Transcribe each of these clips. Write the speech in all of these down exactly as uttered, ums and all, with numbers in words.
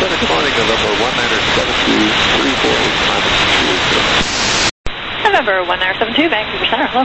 Center, good morning, November one niner seven two three four eight minus two zero. November one niner seven two, Vancouver Center, hello.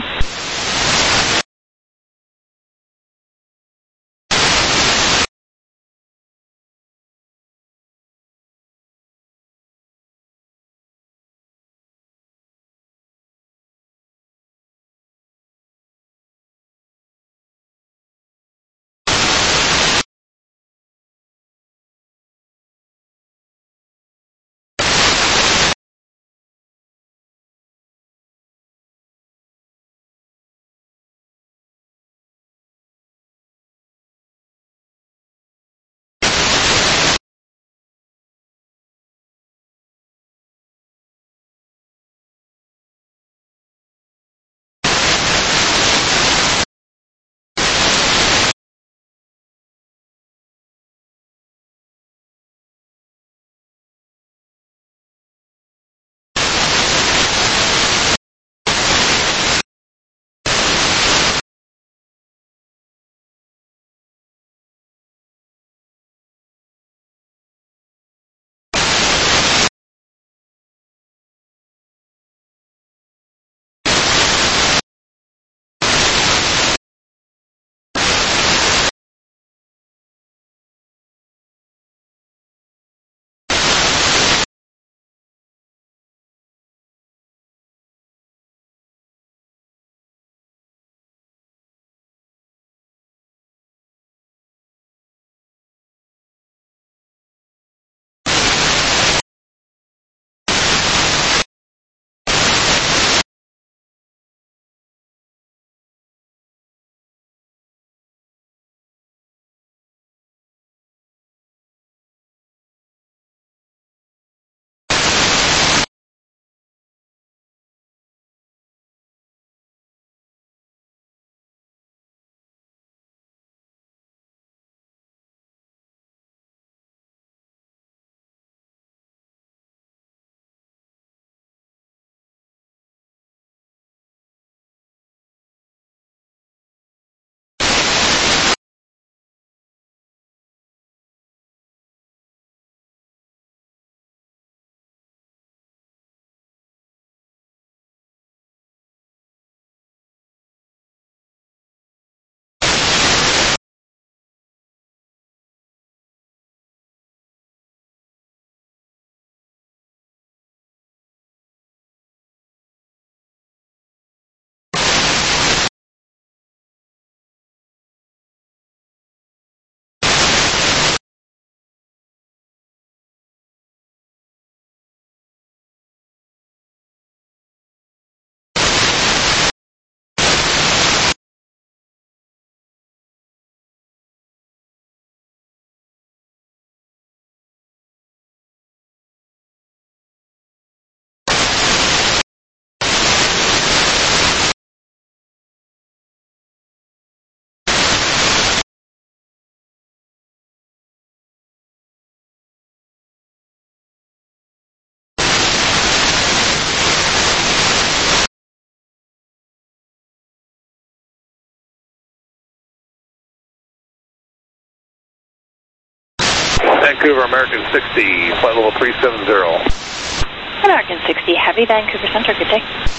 Vancouver, American sixty, flight level three seven zero. American sixty, heavy, Vancouver Center, good day.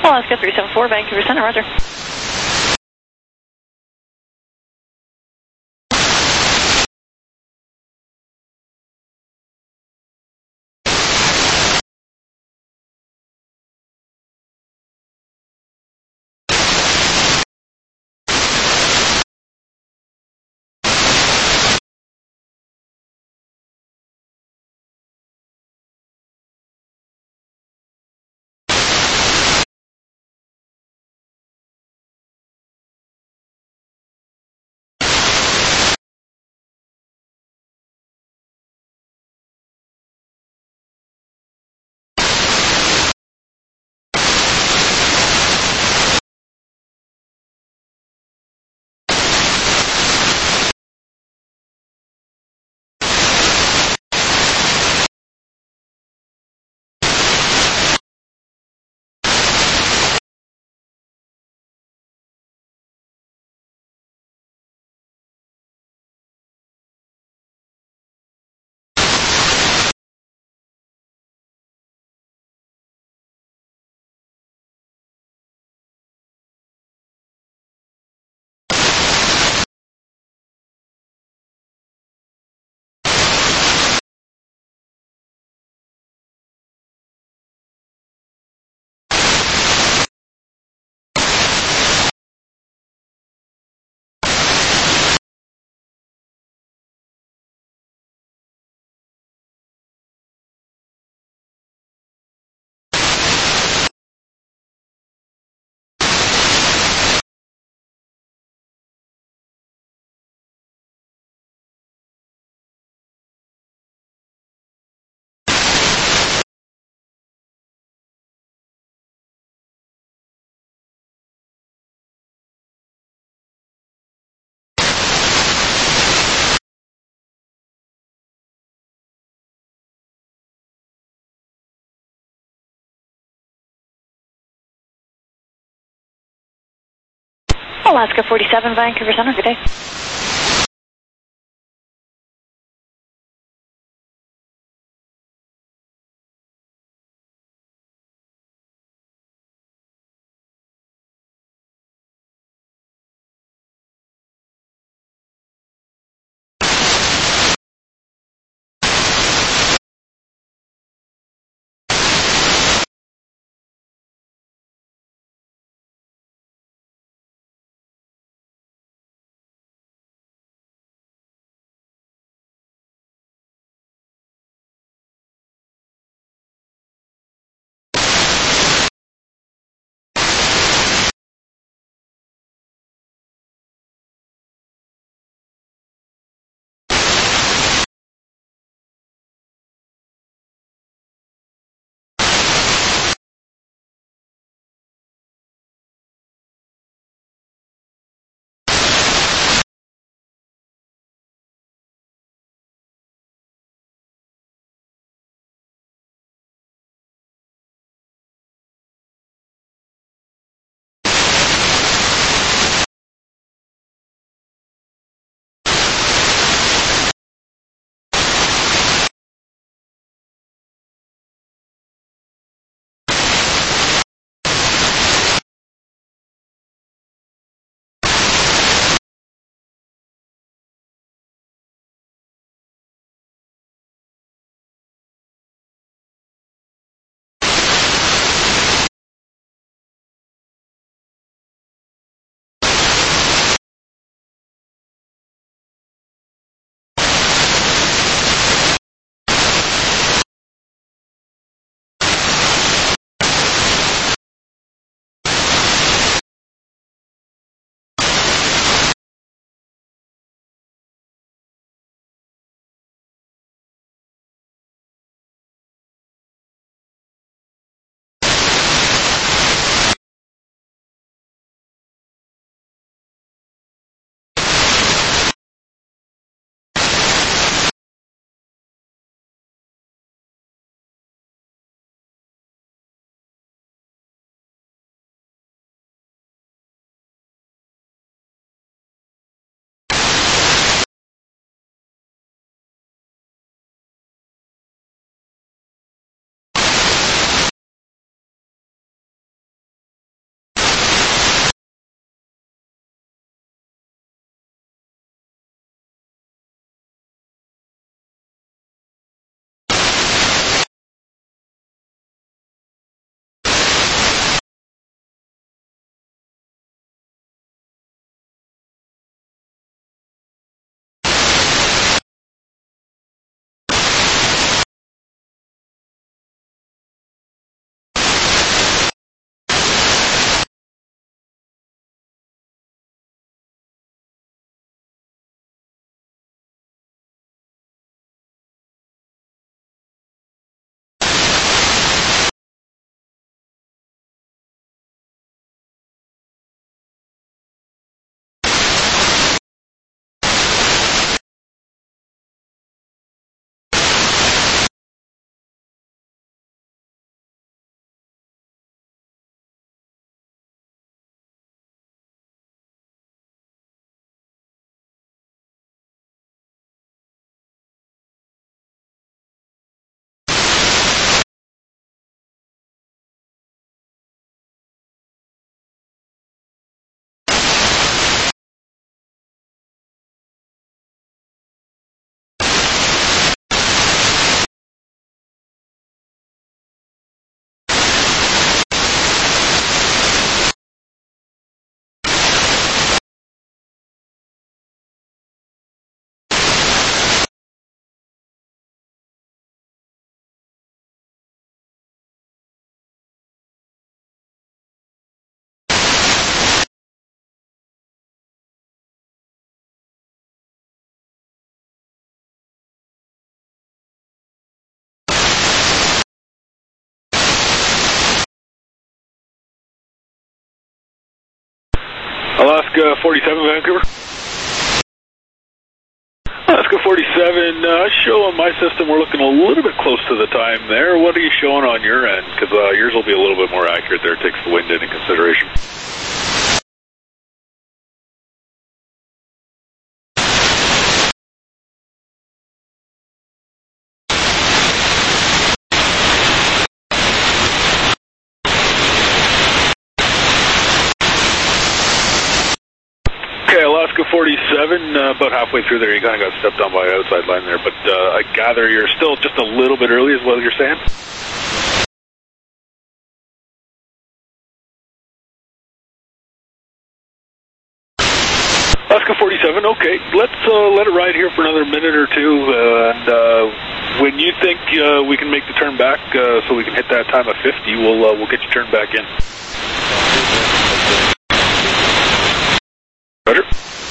Alaska three seven four, Vancouver Center, roger. Alaska forty-seven, Vancouver Center, good day. Alaska forty-seven, Vancouver. Alaska forty-seven, uh, show on my system we're looking a little bit close to the time there. What are you showing on your end? Because uh, yours will be a little bit more accurate there. It takes the wind into consideration. Okay, Alaska forty-seven, uh, about halfway through there, you kind of got stepped on by an outside line there, but uh, I gather you're still just a little bit early is what you're saying? Alaska forty-seven, okay, let's uh, let it ride here for another minute or two, uh, and uh, when you think uh, we can make the turn back uh, so we can hit that time of fifty, we'll, uh, we'll get you turned back in. Roger.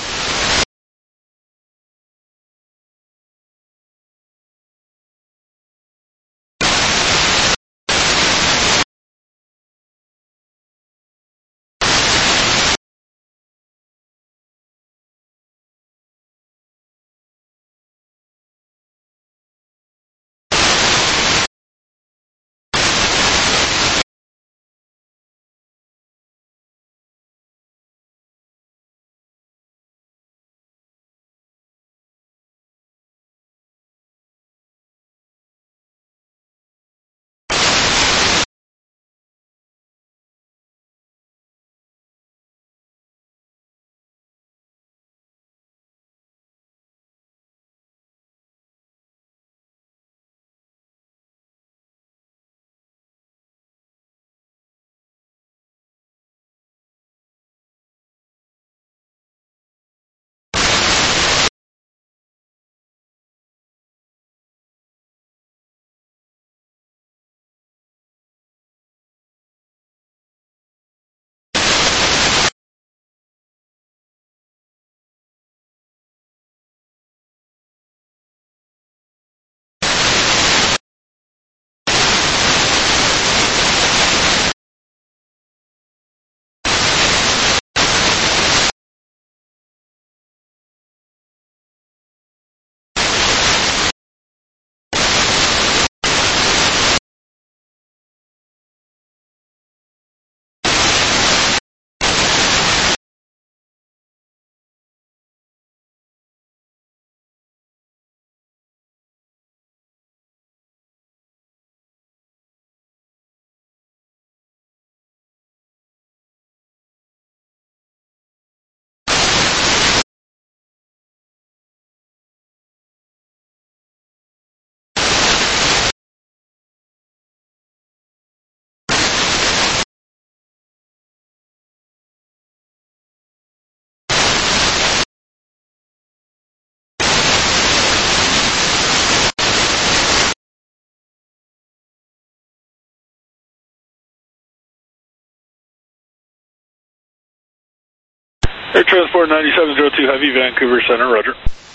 Air Transport ninety-seven oh two Heavy, Vancouver Center, roger.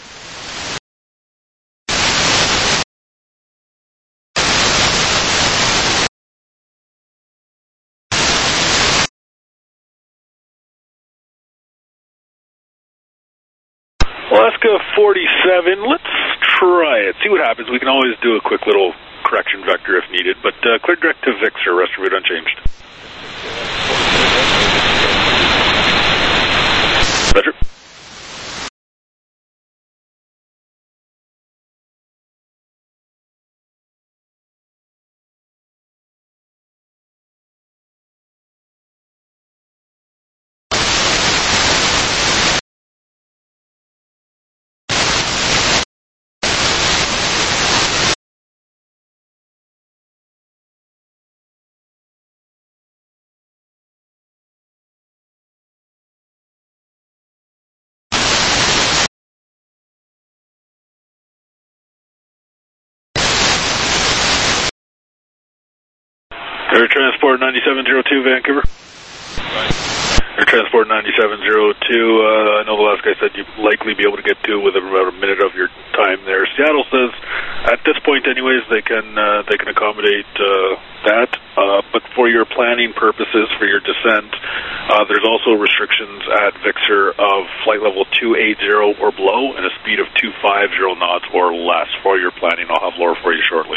Alaska forty-seven, let's try it, see what happens. We can always do a quick little correction vector if needed, but uh, clear direct to Vixer, rest of it unchanged. Roger. Air Transport ninety-seven oh two, Vancouver. Air Transport ninety-seven oh two, uh, I know the last guy said you'd likely be able to get to within about a minute of your time there. Seattle says, at this point anyways, they can uh, they can accommodate uh, that, uh, but for for your planning purposes for your descent, uh, there's also restrictions at Vixer of flight level two eighty or below and a speed of two fifty knots or less for your planning. I'll have lower for you shortly.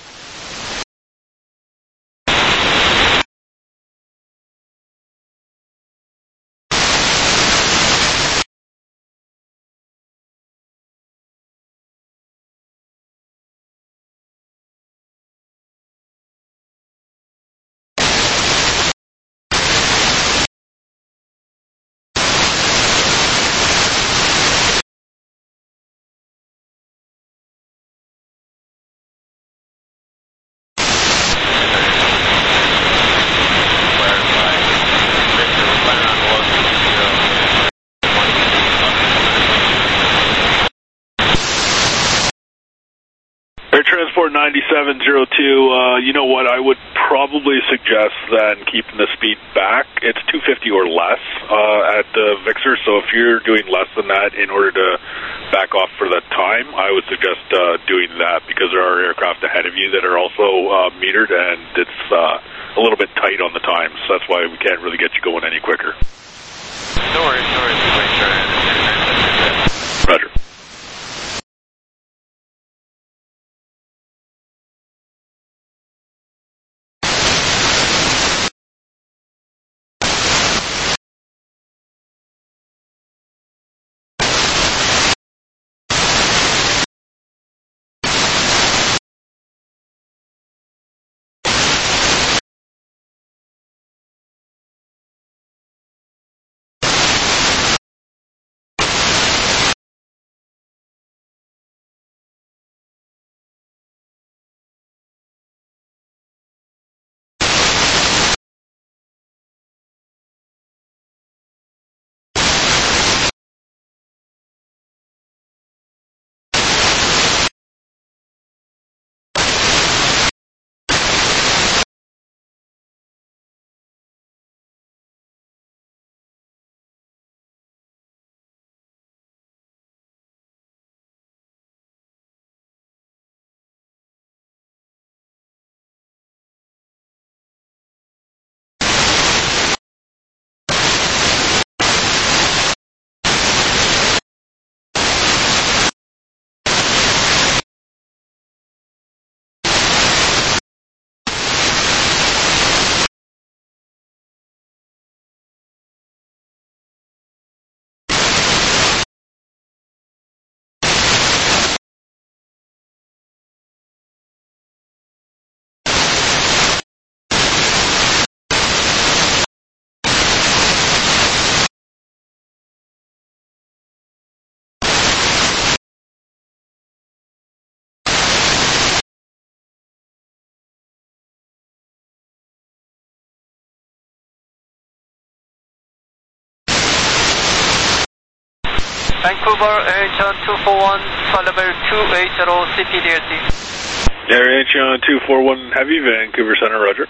Air Transport ninety-seven oh two, uh, you know what, I would probably suggest then keeping the speed back. It's two fifty or less uh, at uh, Vixer, so if you're doing less than that in order to back off for the time, I would suggest uh, doing that because there are aircraft ahead of you that are also uh, metered and it's uh, a little bit tight on the time, so that's why we can't really get you going any quicker. No worries, no worries, just make sure I understand that. Roger. Vancouver, Air Incheon two four one, flight level two eighty, C P D L T. Air Incheon two four one Heavy, Vancouver Center, roger.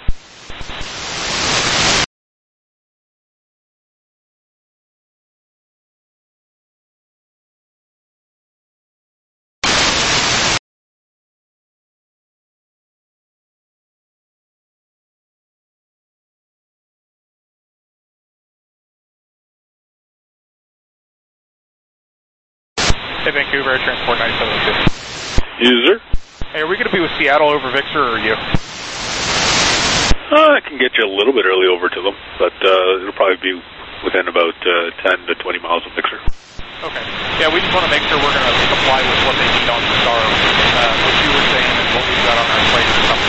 Hey, Vancouver, Air Transport ninety-seven oh two. User? Hey, are we going to be with Seattle over Vixer, or are you? Uh, I can get you a little bit early over to them, but uh, it'll probably be within about uh, ten to twenty miles of Vixer. Okay. Yeah, we just want to make sure we're going to comply with what they need on the star, uh, what you were saying and what we've got on our plate or something.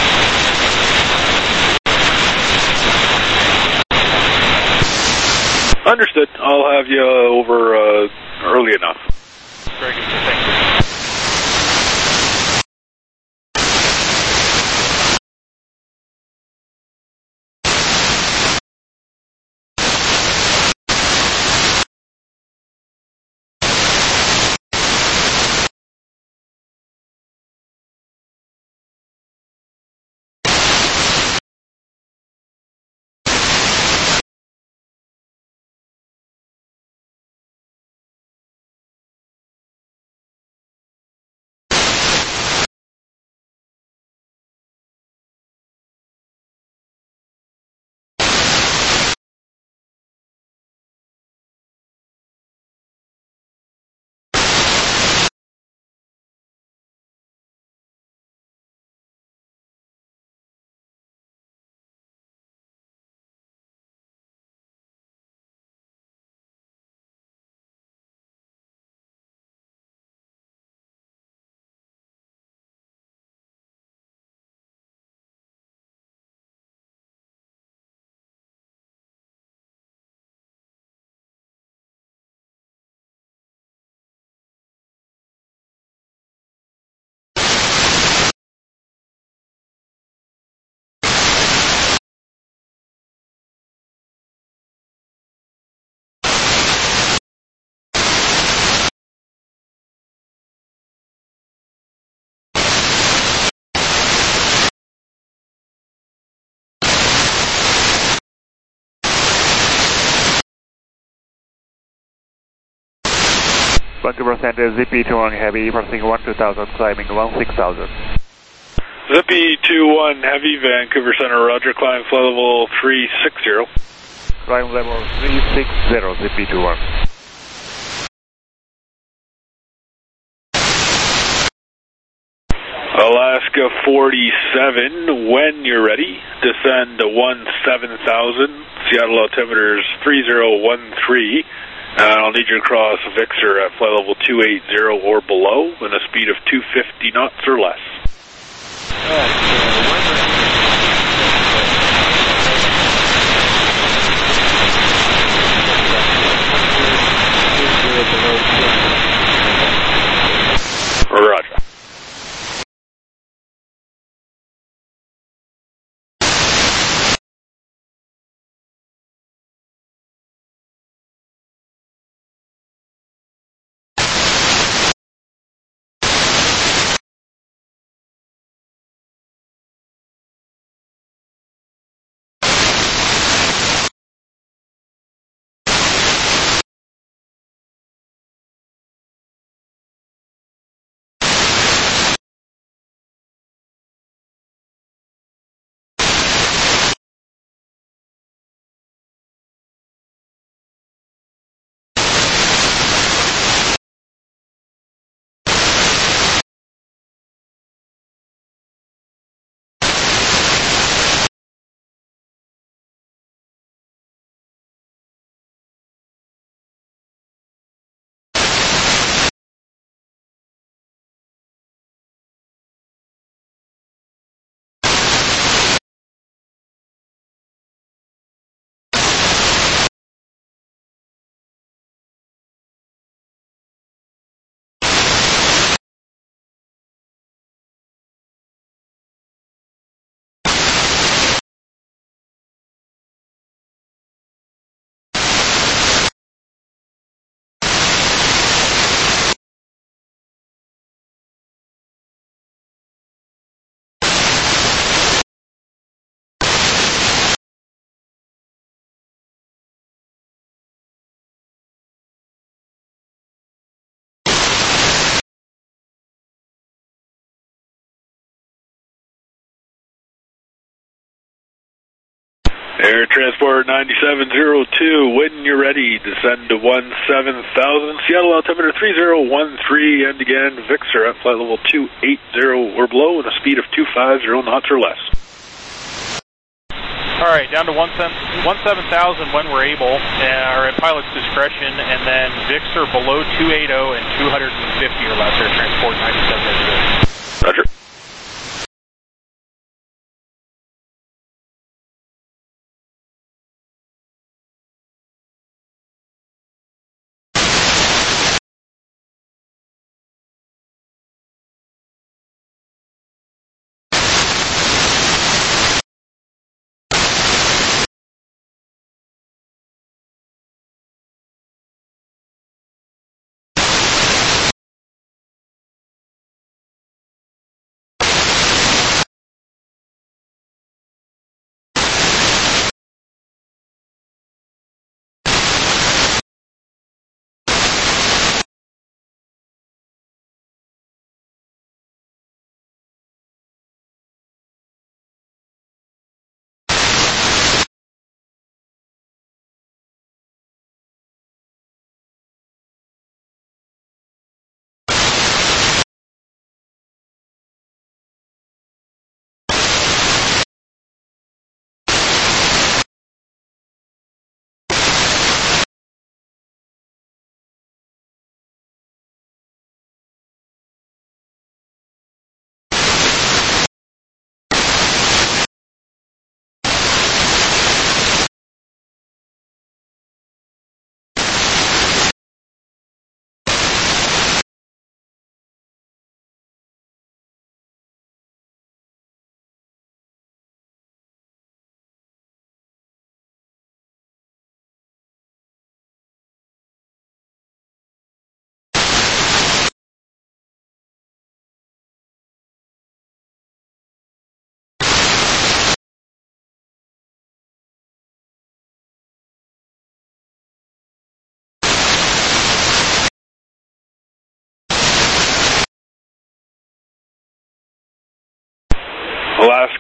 Understood. I'll have you uh, over uh, early enough. Very good. Thank you. Vancouver Center, Z P two one Heavy, passing one two thousand, climbing one six thousand. Zippy two one Heavy, Vancouver Center, Roger, climb flight level three six zero. Climb level three six zero, Z P two one. Alaska forty-seven, when you're ready, descend to one seven thousand, Seattle altimeter is three zero one three, and I'll need you to cross Vixer at flight level two eight zero or below, and a speed of two fifty knots or less. Roger. Air Transport ninety-seven zero two, when you're ready, descend to one seven thousand, Seattle altimeter three zero one three, and again, Vixer at flight level two eight zero or below, and a speed of two fifty knots or less. All right, down to one seven thousand when we're able, uh, or at pilot's discretion, and then Vixer below two eighty and two fifty or less, Air Transport ninety-seven zero two. Roger.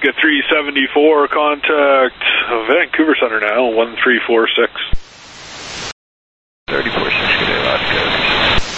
Alaska three seventy-four, contact Vancouver Center now, one three four six. thirty-four six, good day, Alaska.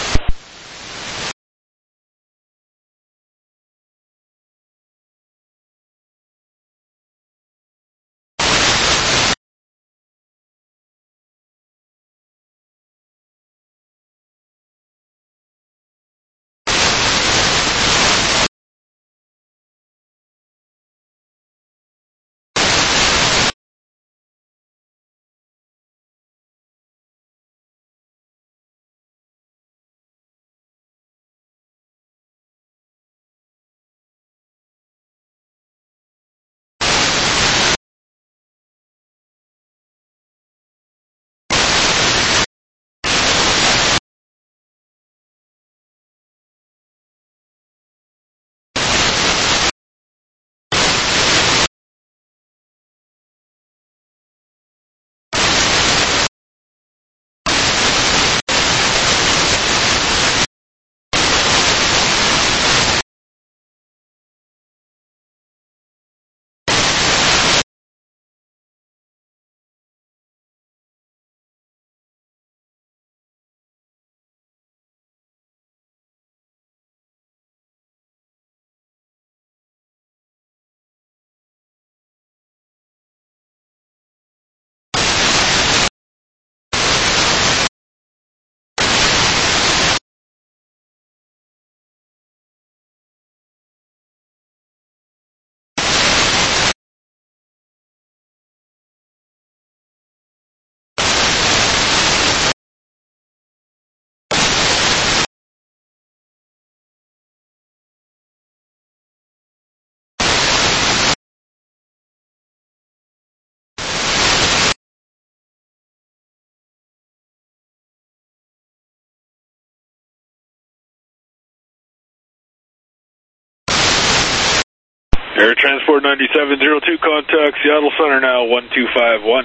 Air Transport ninety-seven zero two, contact Seattle Center now, one two five one.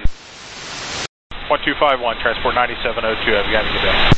one two five one, Transport ninety-seven oh two, have you got a good day?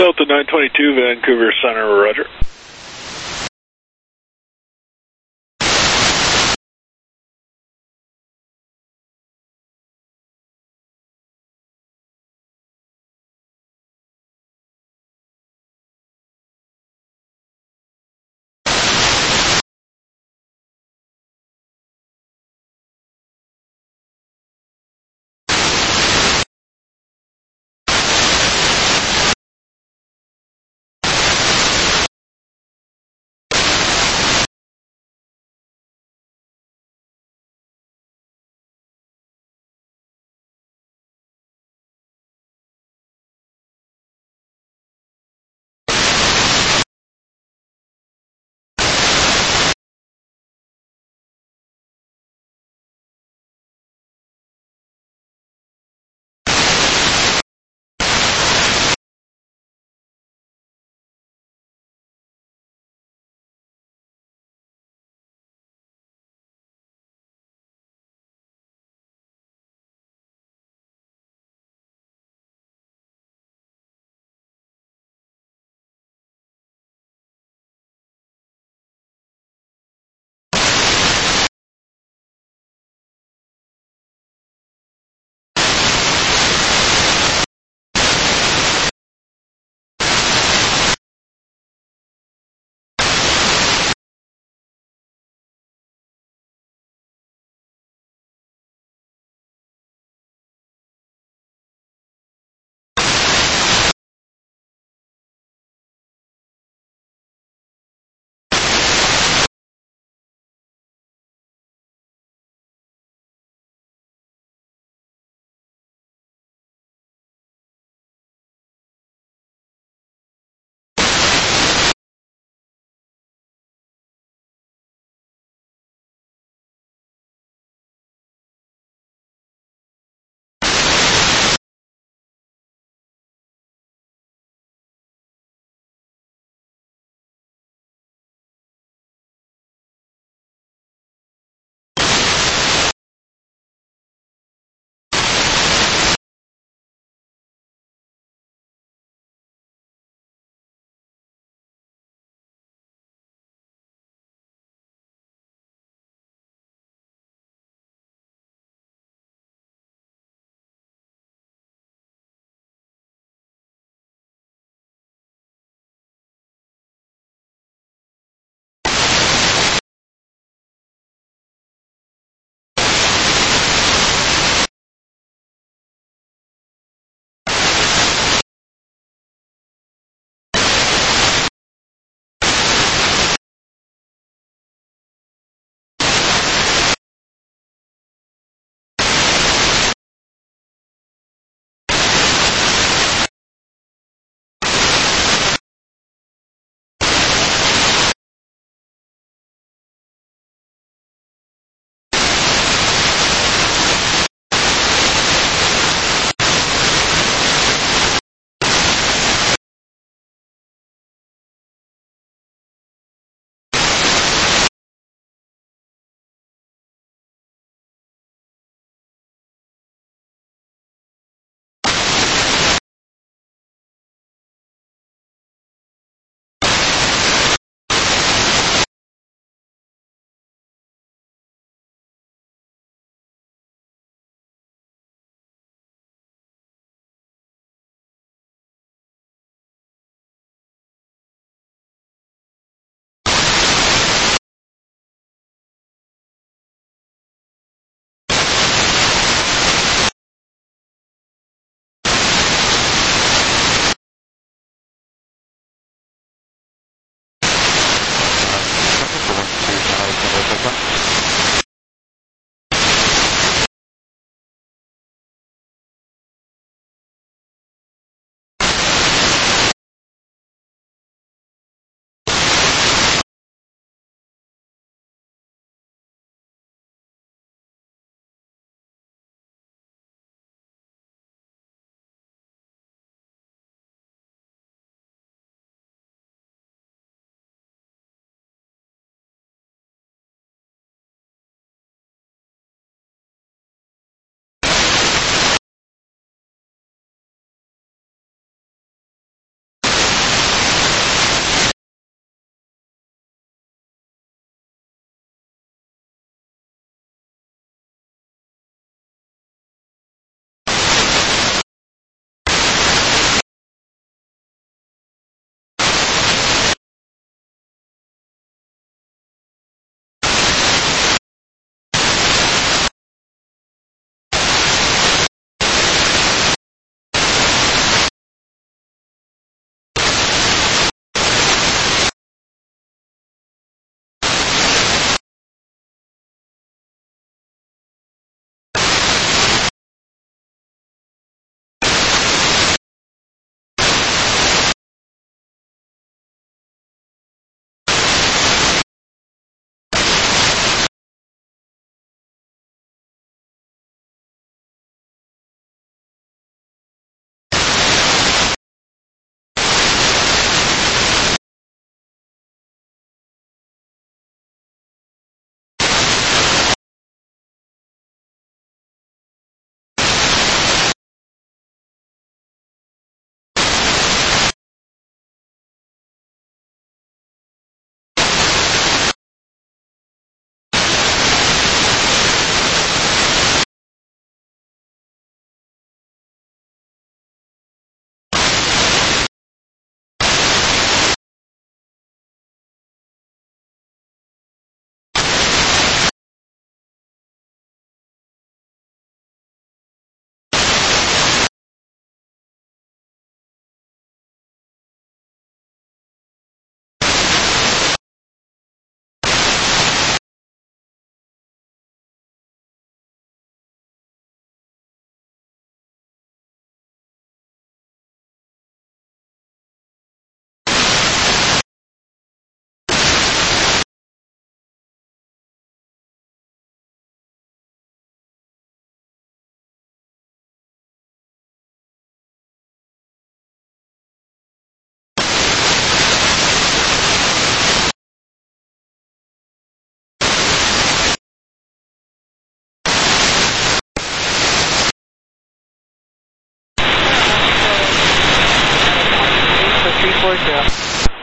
Delta nine twenty-two, Vancouver Center, roger.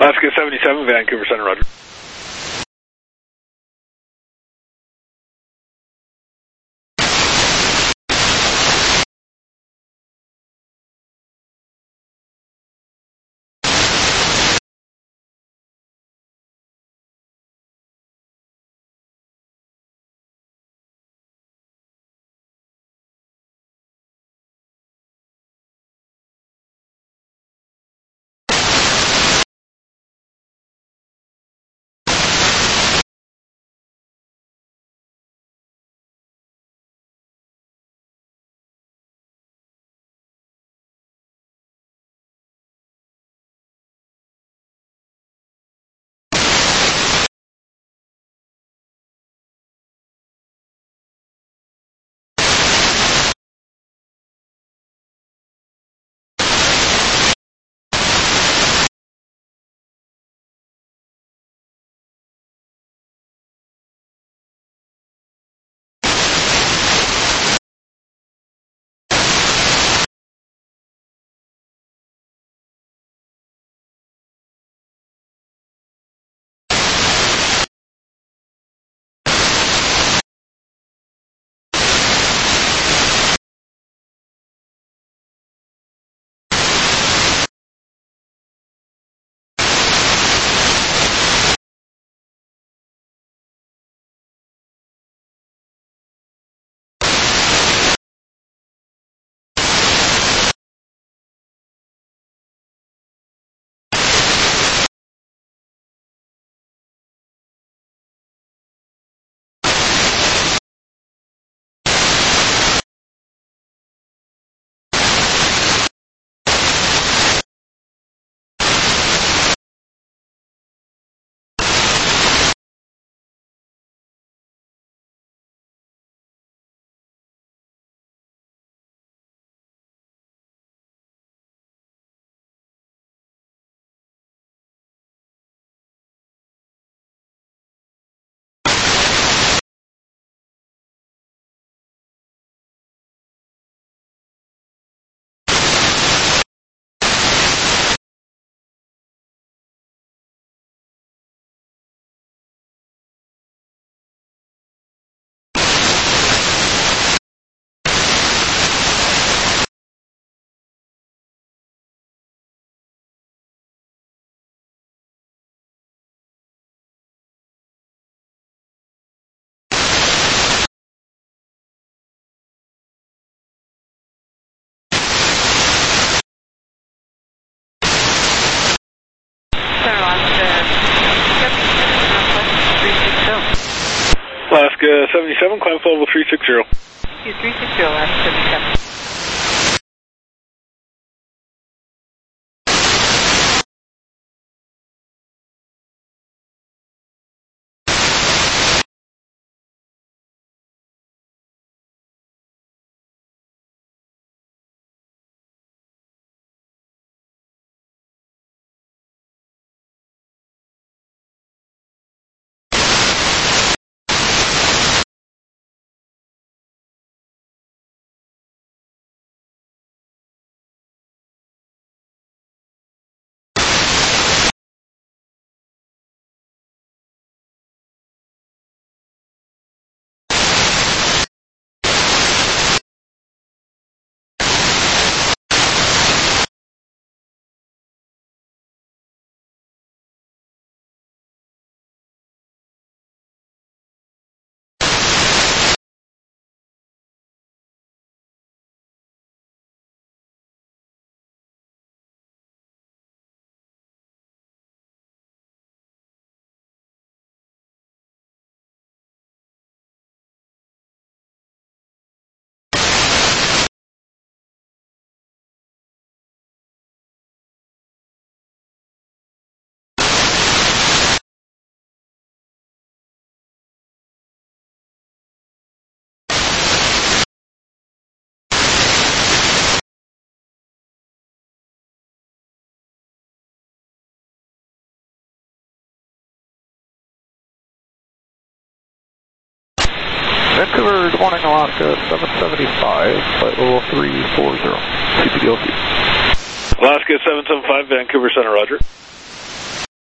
Alaska seventy-seven, Vancouver Center, roger. Alaska seventy-seven, climb flight level three sixty. three sixty, Alaska seventy-seven. Vancouver, good morning, Alaska seven seventy-five, flight level three forty, C P D L T. Alaska seven seventy-five, Vancouver Center, roger.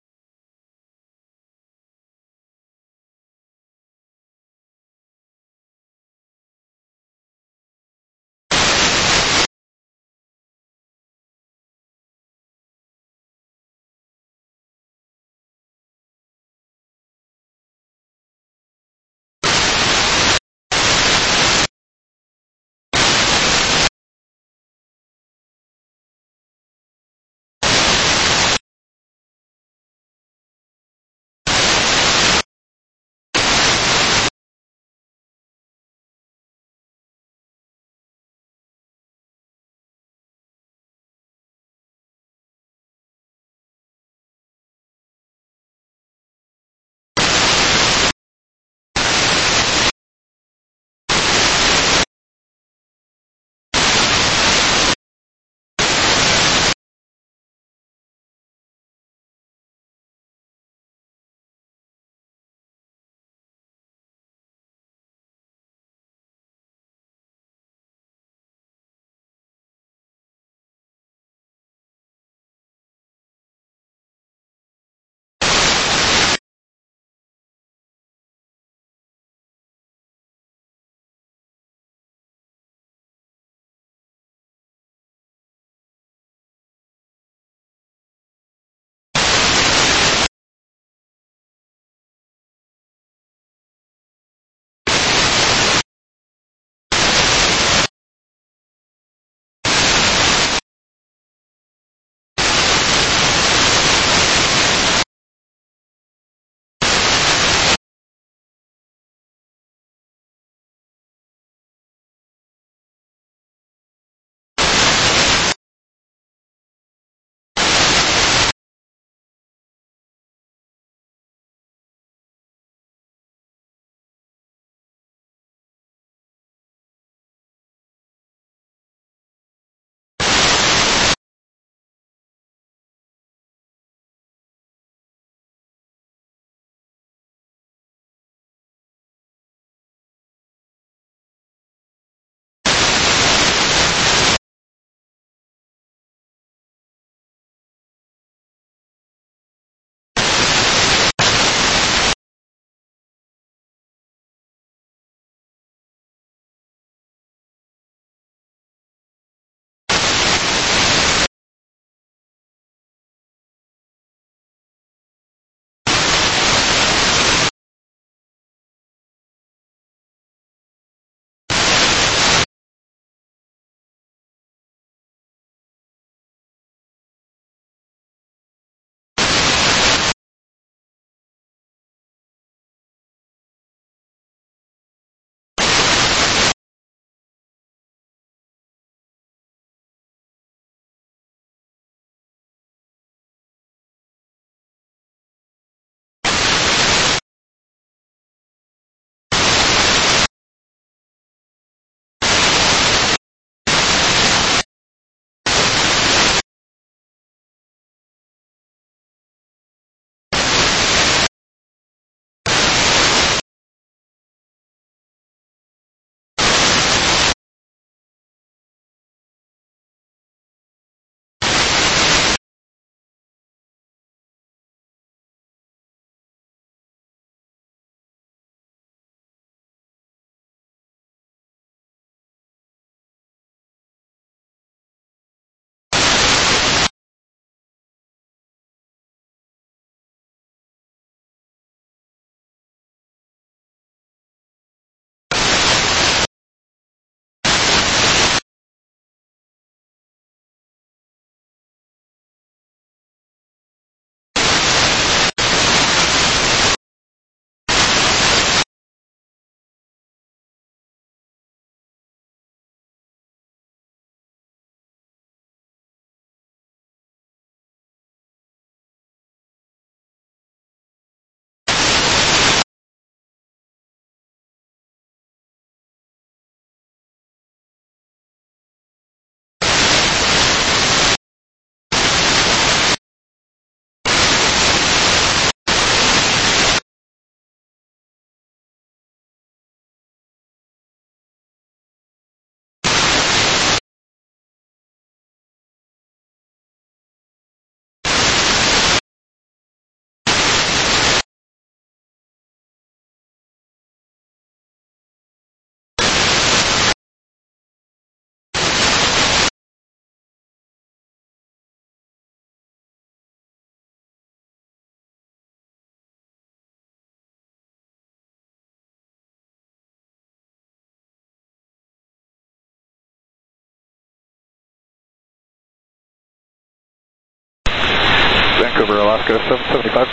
Vancouver, Alaska, seven seventy-five.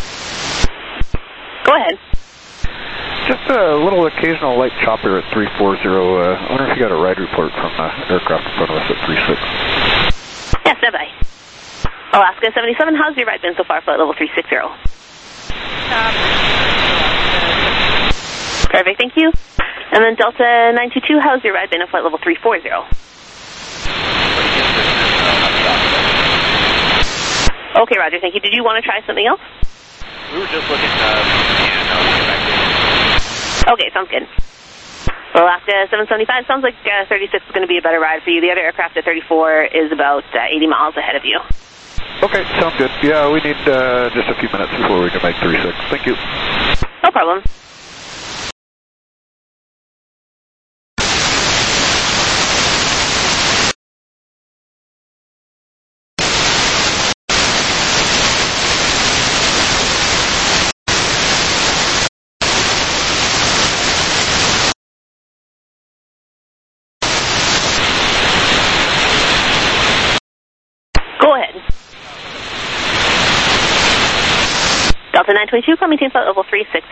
Go ahead. Just a little occasional light chopper at three four zero. Uh, I wonder if you got a ride report from the aircraft in front of us at three six. Yes, stand by. Alaska seventy-seven, how's your ride been so far, flight level three sixty? Perfect, thank you. And then Delta nine two two, how's your ride been at flight level three forty? Okay, Roger, thank you. Did you want to try something else? We were just looking to, yeah, no, get back to. Okay, sounds good. Well, Alaska seven seventy-five, sounds like uh, thirty-six is going to be a better ride for you. The other aircraft at thirty-four is about uh, eighty miles ahead of you. Okay, sounds good. Yeah, we need uh, just a few minutes before we can make three six. Thank you. No problem. Go ahead. Delta nine twenty-two, call maintain flight level three sixty.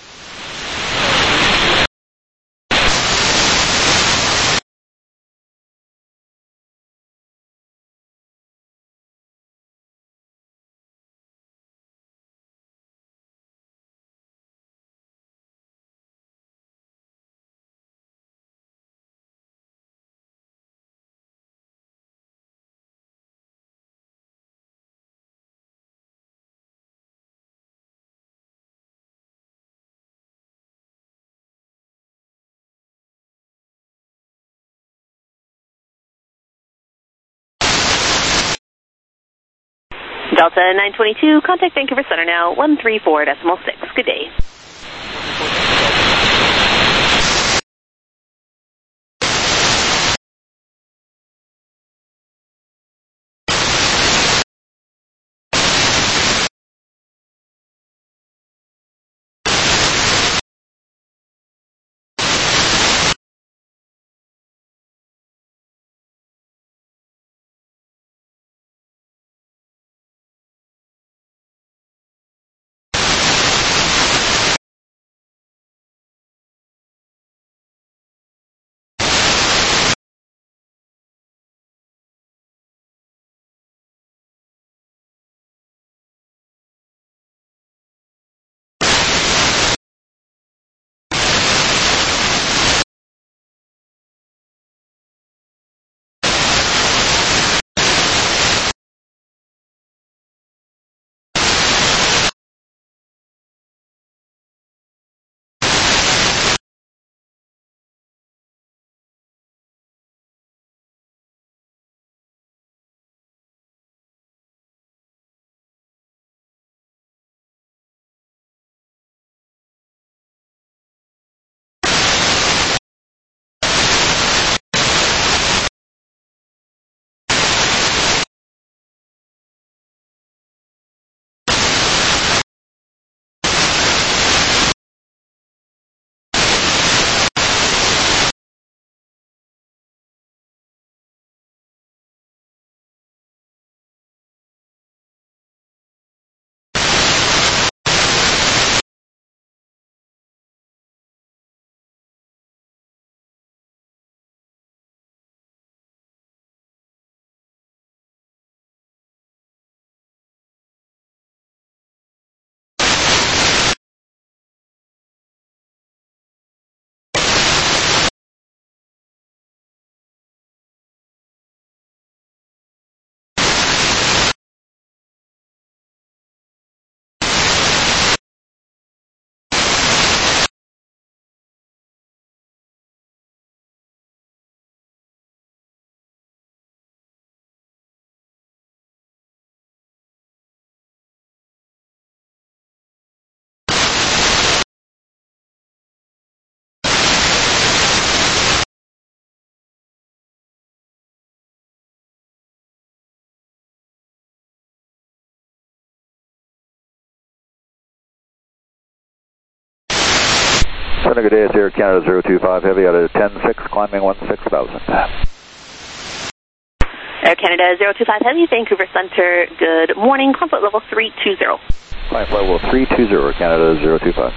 Delta nine twenty-two, contact Vancouver Center now, one three four decimal six. Good day. Good day, it's Air Canada zero two five Heavy out of ten six, climbing one six thousand. Air Canada zero two five Heavy, Vancouver Center, good morning. Conflict level three two zero. Flight level three two zero, Canada zero two five.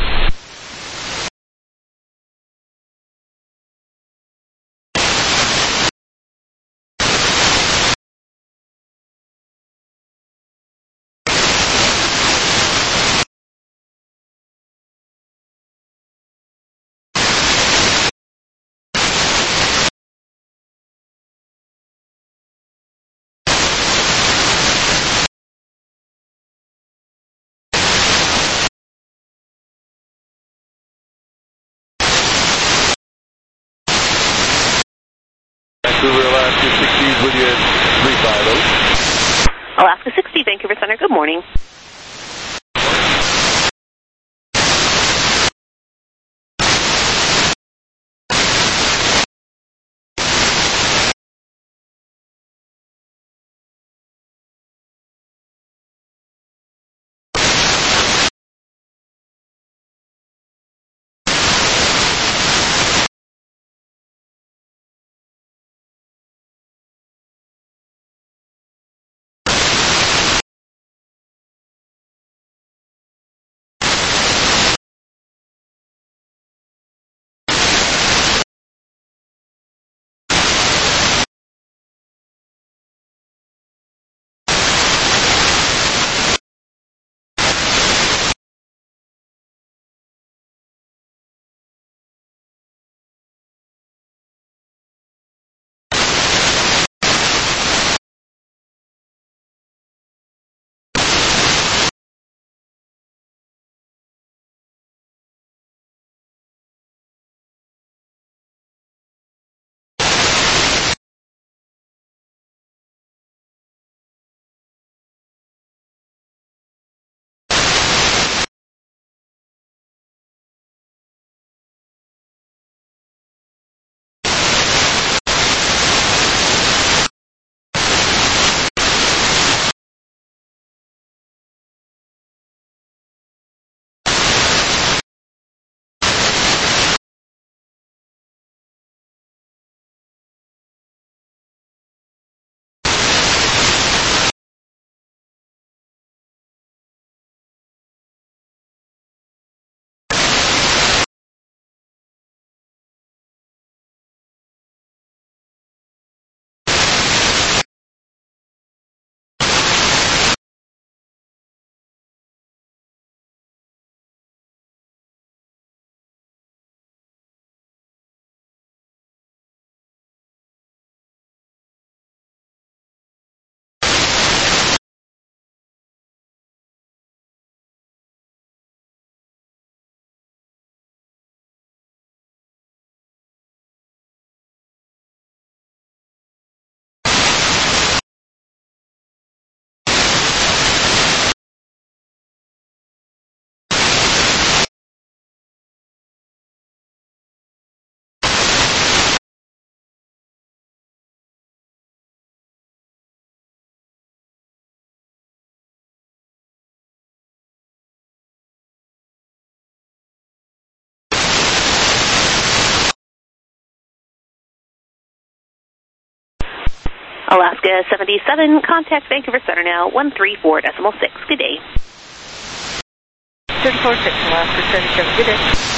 Vancouver, Alaska sixty, with you at three five zero. Alaska sixty, Vancouver Center, good morning. Alaska seventy-seven, contact Vancouver Center now, one three four decimal six. Good day. thirty-four six, Alaska seventy-seven, good day.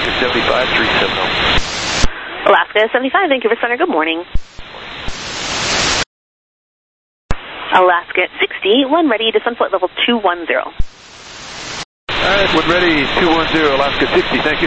Alaska seventy-five, three seventy. Alaska seventy-five, Vancouver Center, good morning. Alaska sixty, one ready, descent flight level two one zero. Alright, one ready, two one zero, Alaska sixty, thank you.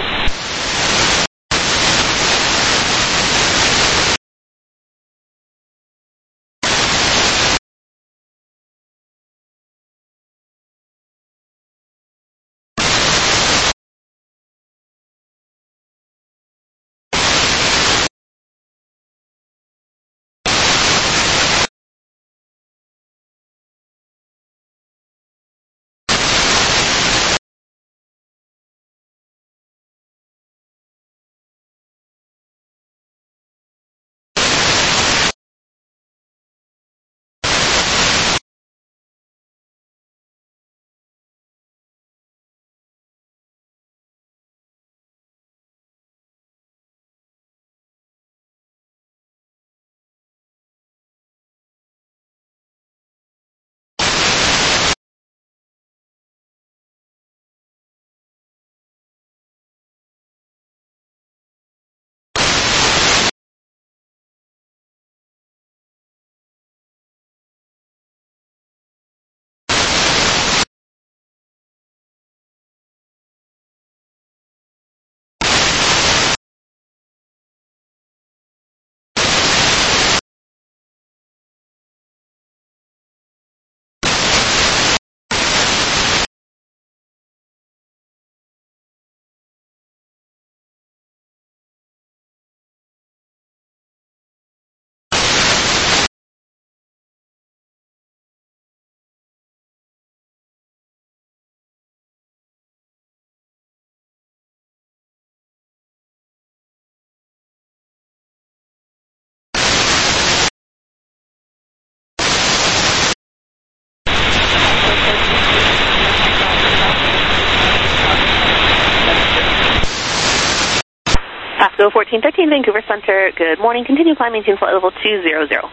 Pasco fourteen thirteen, Vancouver Center, good morning. Continue climbing to flight level two zero zero.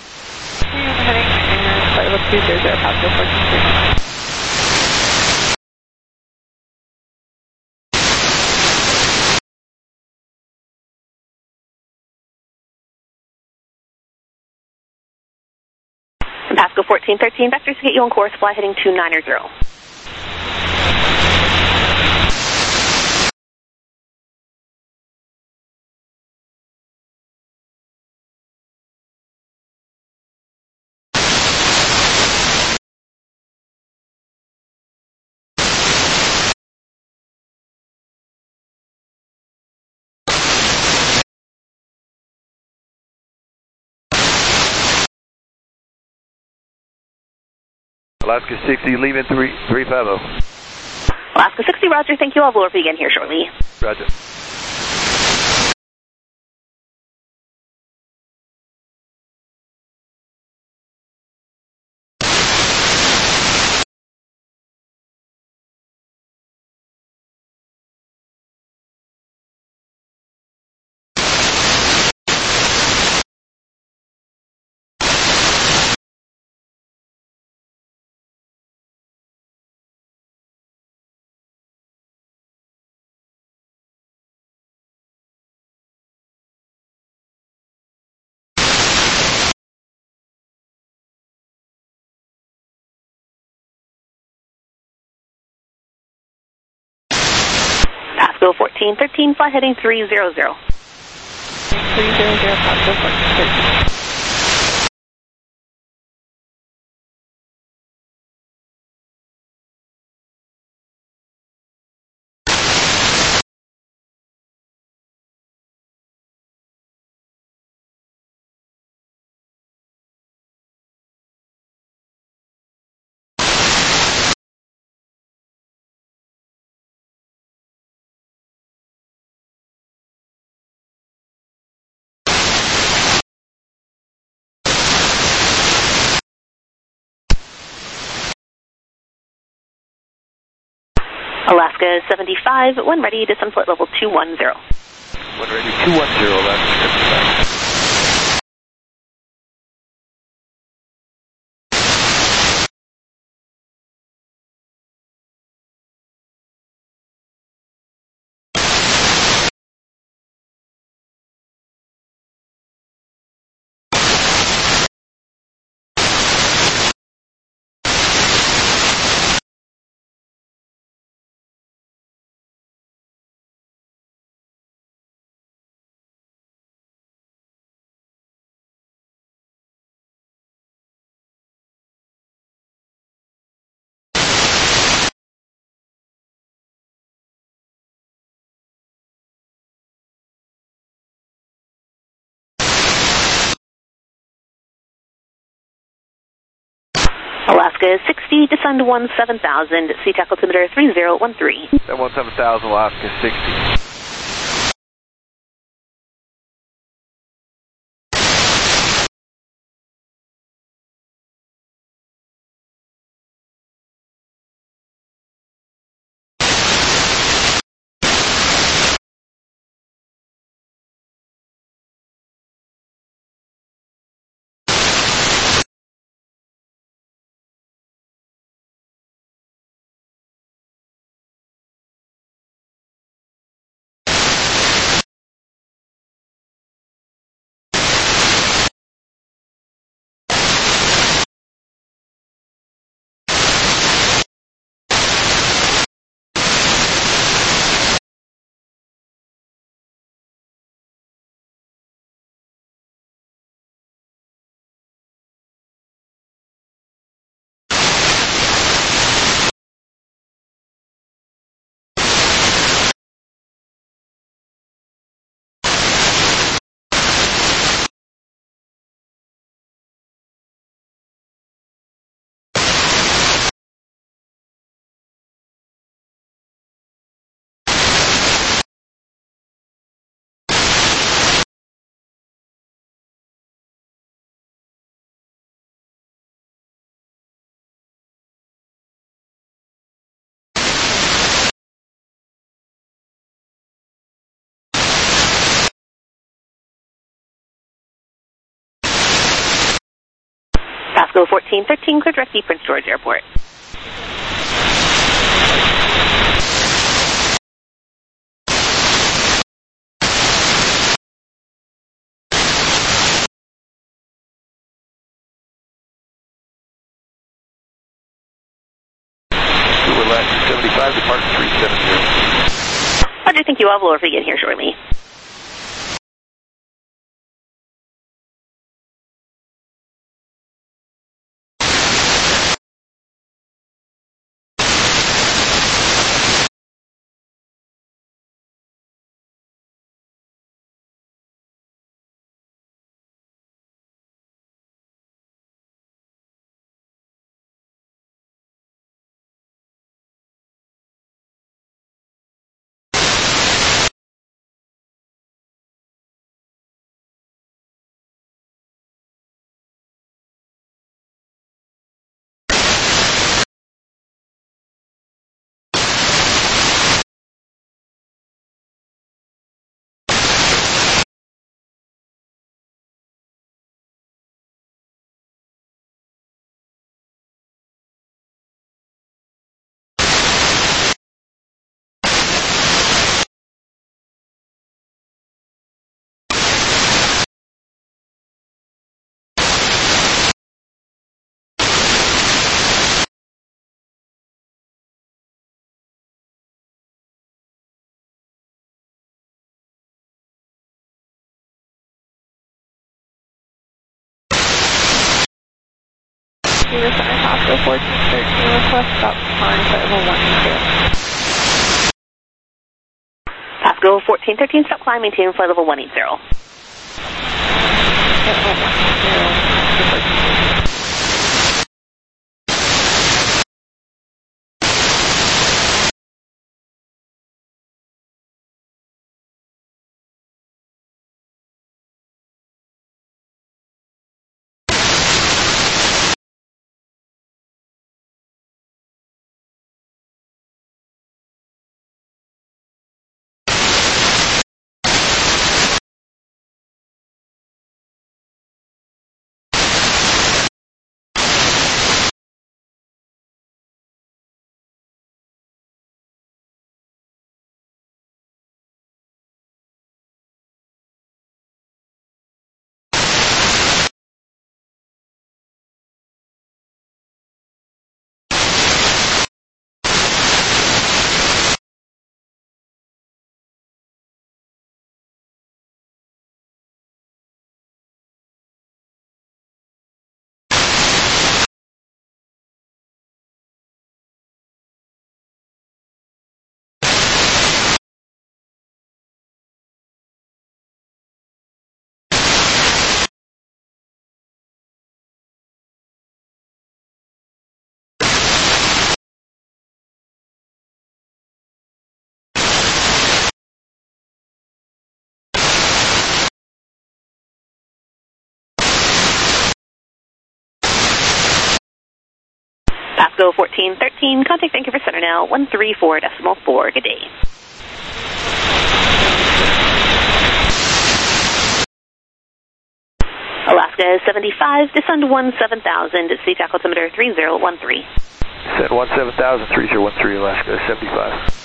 Heading to flight level two zero zero, Pasco fourteen thirteen. Pasco fourteen thirteen, vectors to get you on course, fly heading two nine zero. Alaska sixty, leaving three three five zero. Alaska sixty, roger, thank you. I'll blow up again here shortly. Roger. Pasco fourteen thirteen, fly heading three zero zero. three zero zero, Pasco fourteen thirteen. Alaska seventy-five, when ready, descend flight level two one zero. One ready, two one zero, Alaska seventy-five. Alaska sixty, descend one seven thousand, SeaTac altimeter three zero one three. That one seven thousand, Alaska sixty. Pasco fourteen thirteen, clear direct to Prince George Airport. Relax seventy-five, departure three seven zero. Roger, thank you. I'll have lower for you in here shortly. Center Pasco fourteen thirteen, request stop climb flight level one eighty. Pasco fourteen thirteen, stop climb, maintain flight level one eighty. Flight level one eighty. Pasco fourteen thirteen, contact Vancouver Center now, one three four decimal four. Good day. Alaska seventy-five, descend one seven thousand, seat altimeter three zero one three. Descend one seven thousand, three zero one three, Alaska seventy-five.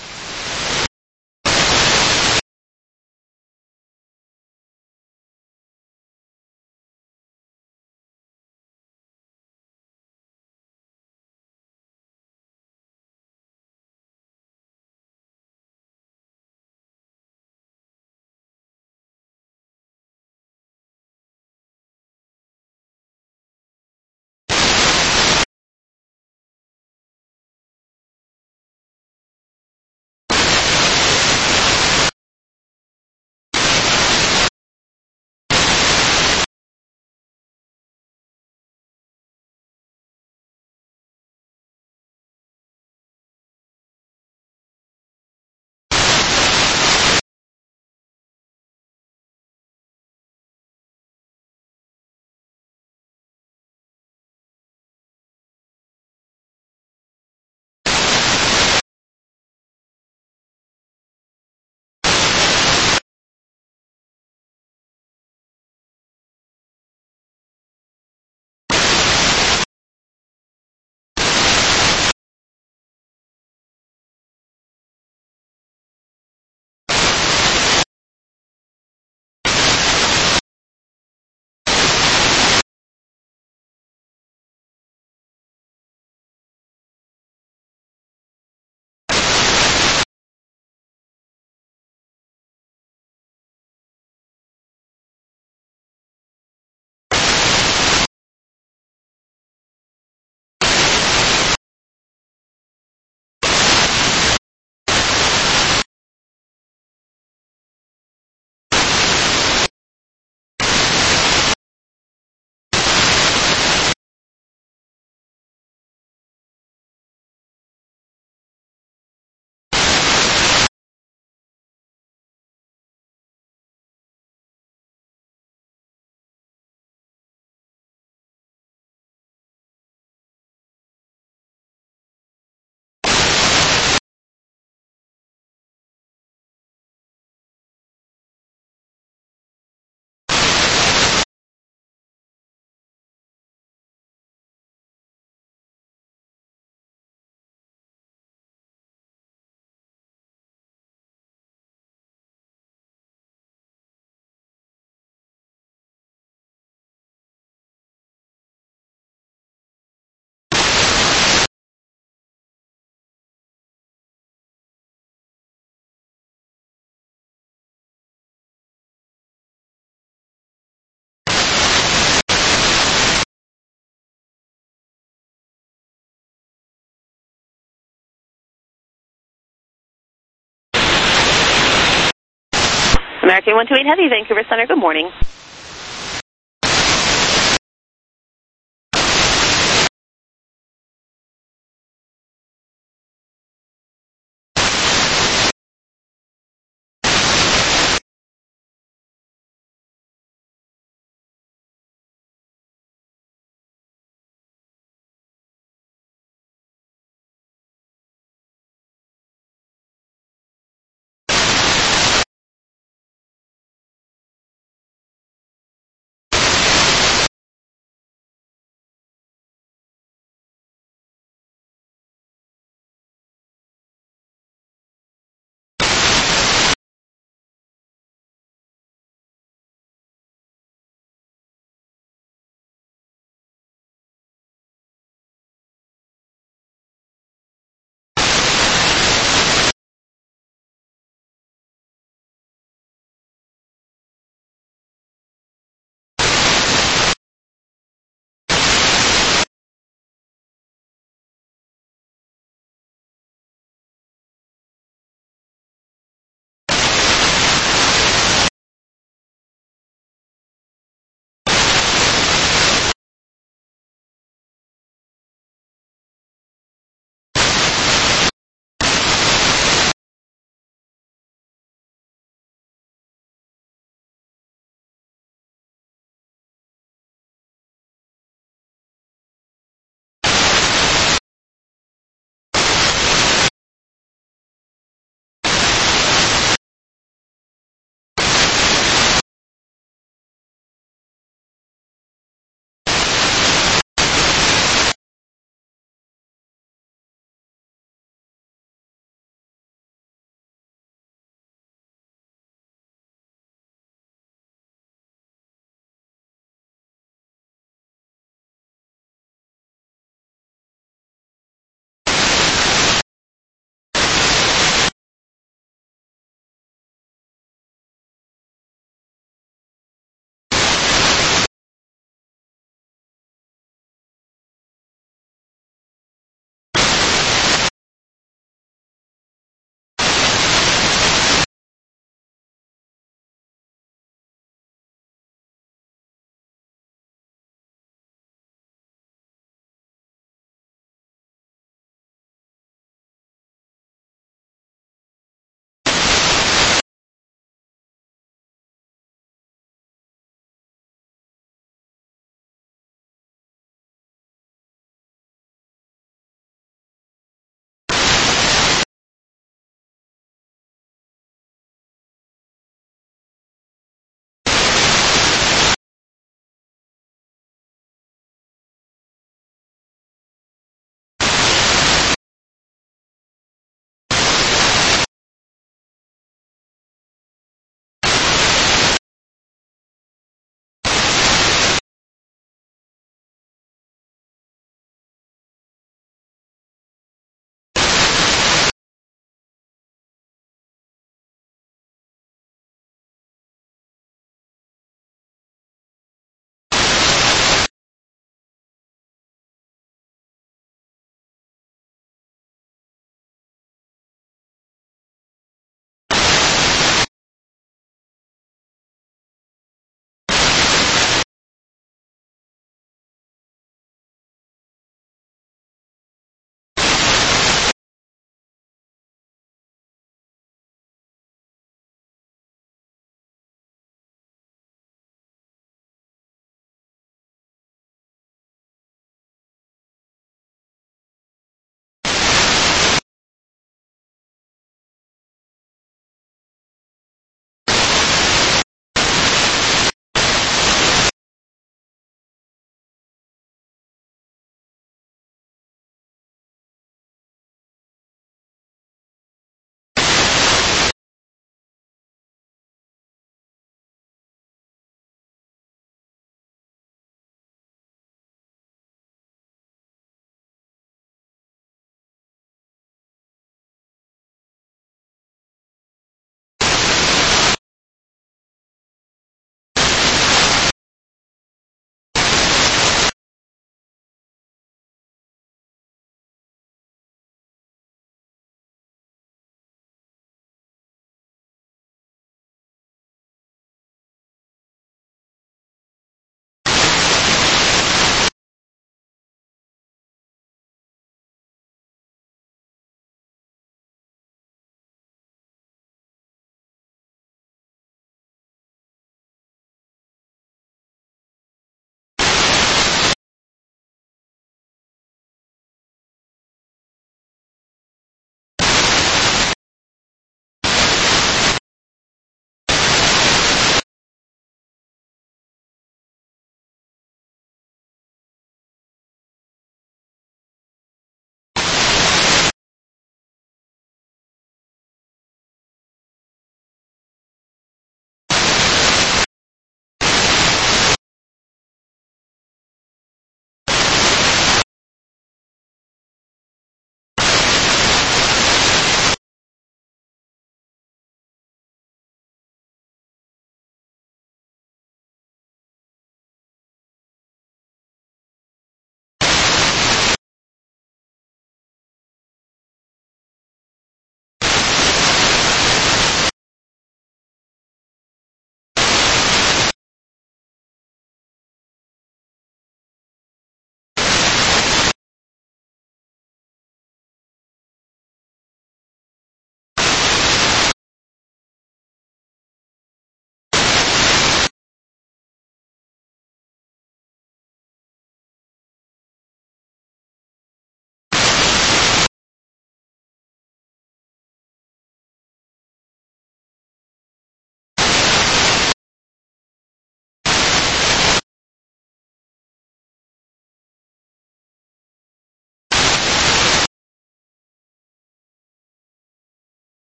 American one two eight Heavy, Vancouver Center, good morning.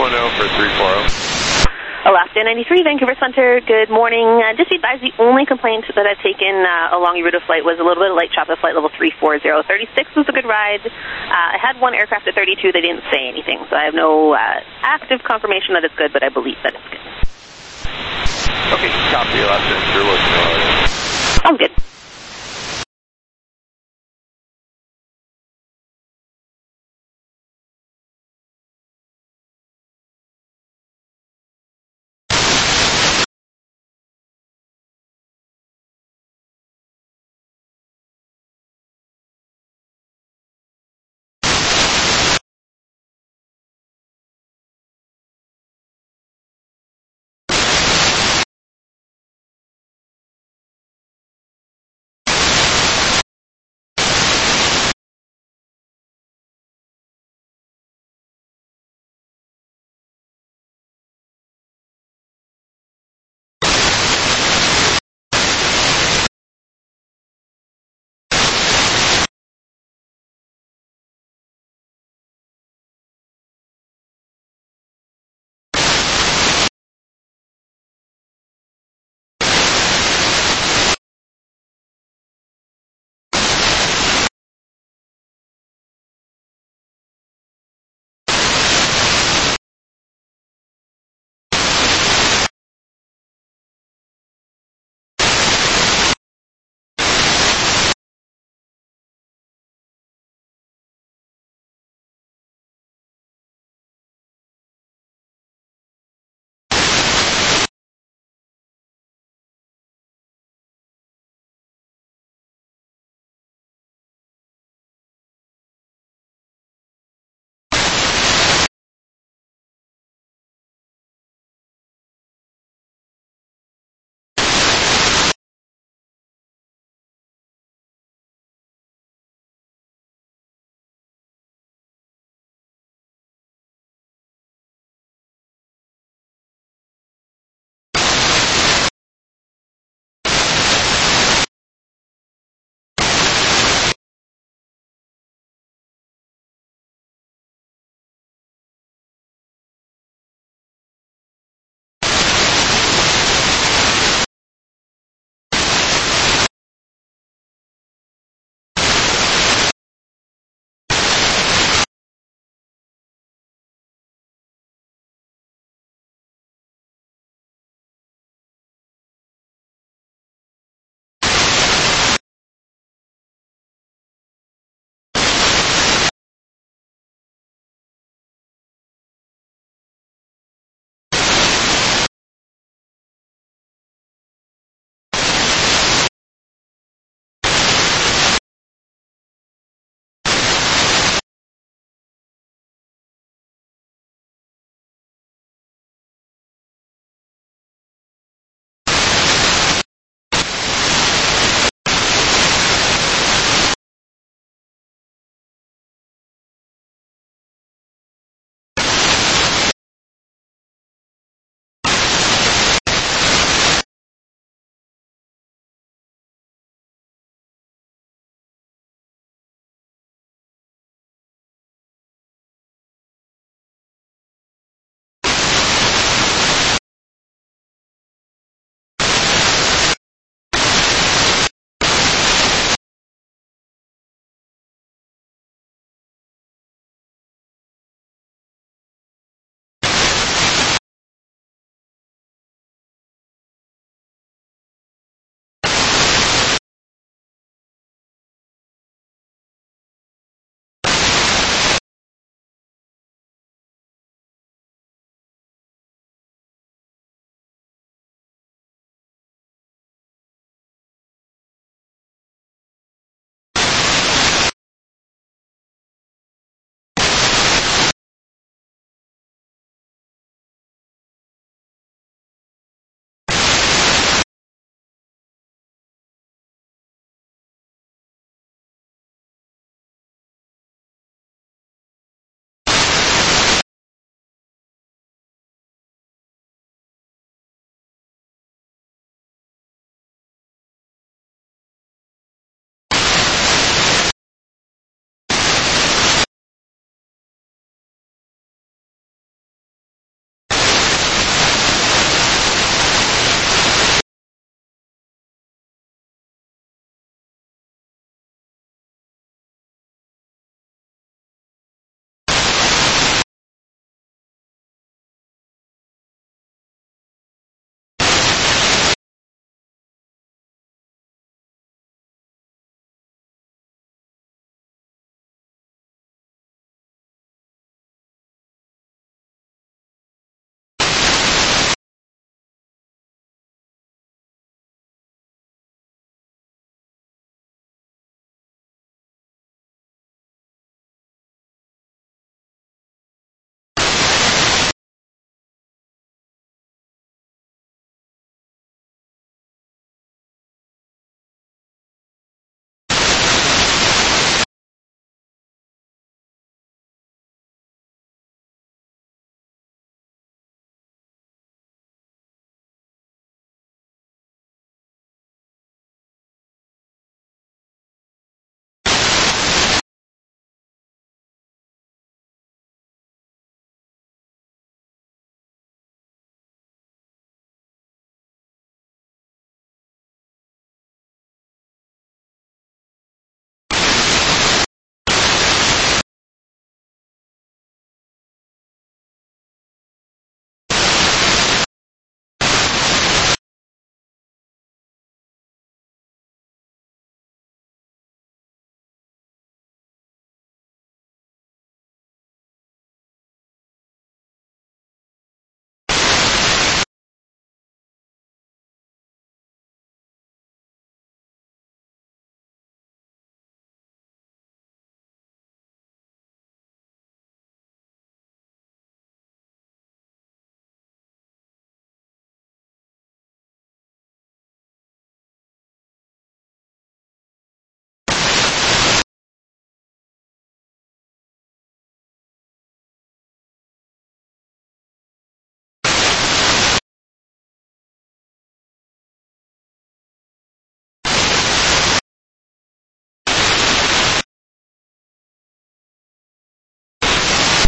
one zero for three forty. Alaska ninety-three, Vancouver Center, good morning. Uh, just be advised, the only complaint that I've taken uh, along your route of flight was a little bit of light chop at flight level three four zero. thirty-six was a good ride. Uh, I had one aircraft at thirty-two, they didn't say anything, so I have no uh, active confirmation that it's good, but I believe that it's good. Okay, copy, Alaska. You're looking. Sounds good.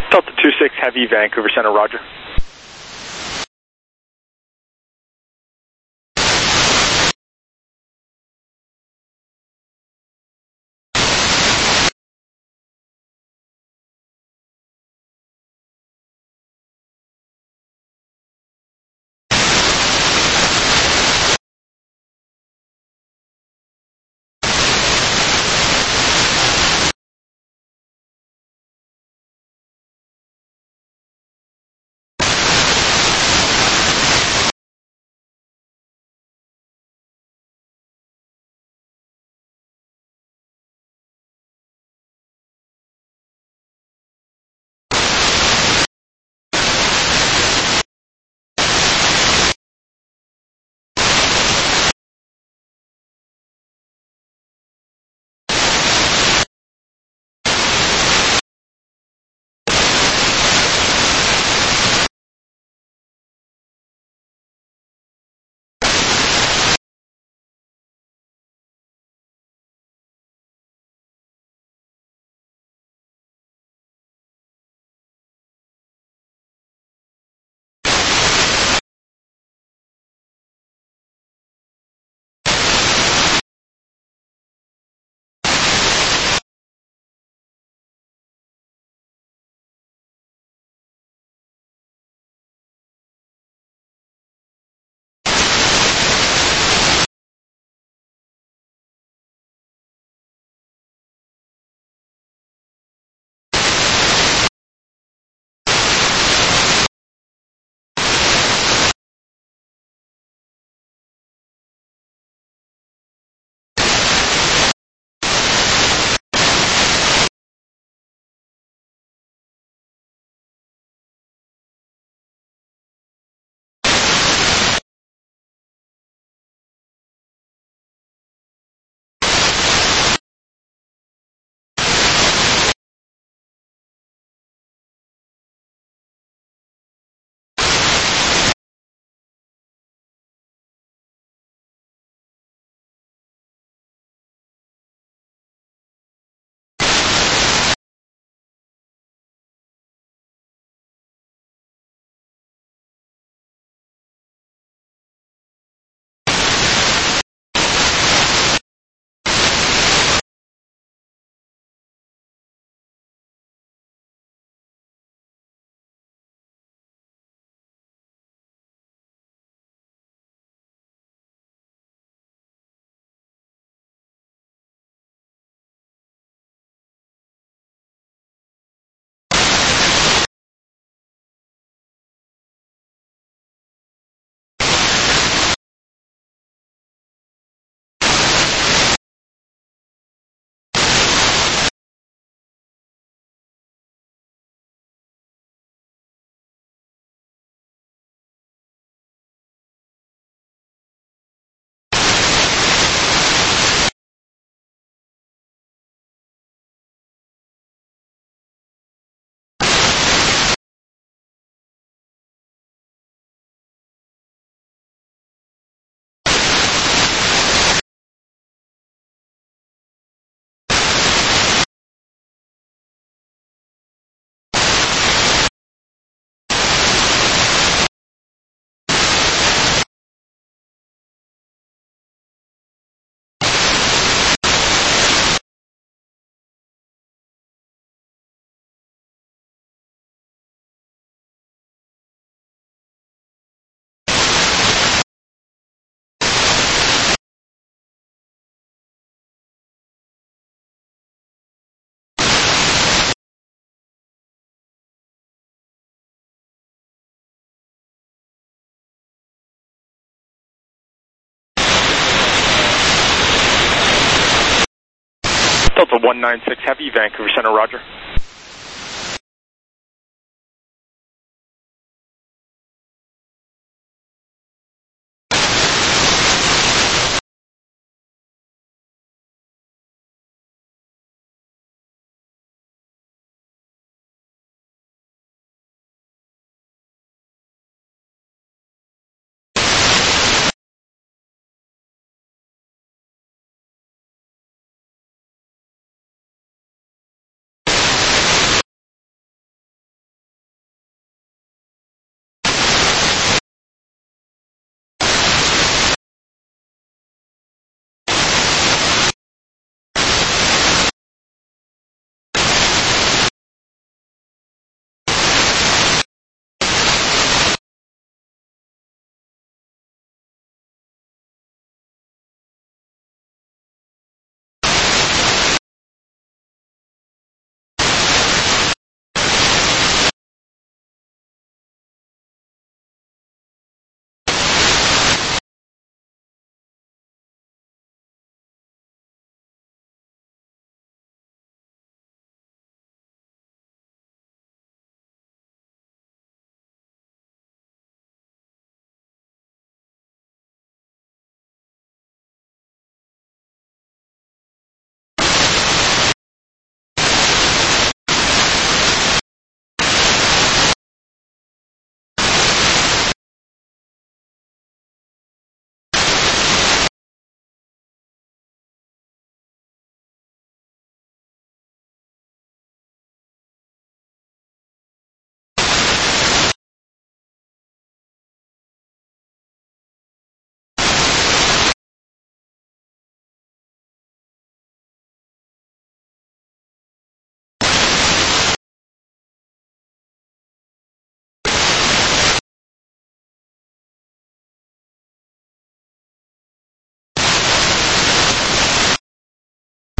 Delta two six Heavy, Vancouver Center, roger. Delta one nine six Heavy, Vancouver Center, roger.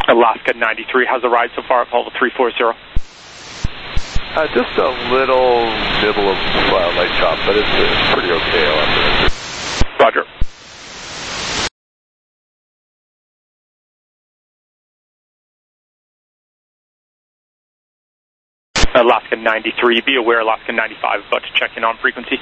Alaska ninety-three, how's the ride so far at level three four zero? Uh, just a little nibble of uh, light chop, but it's, it's pretty okay. I'll have to Roger. Alaska ninety-three, be aware Alaska ninety-five is about to check in on frequency.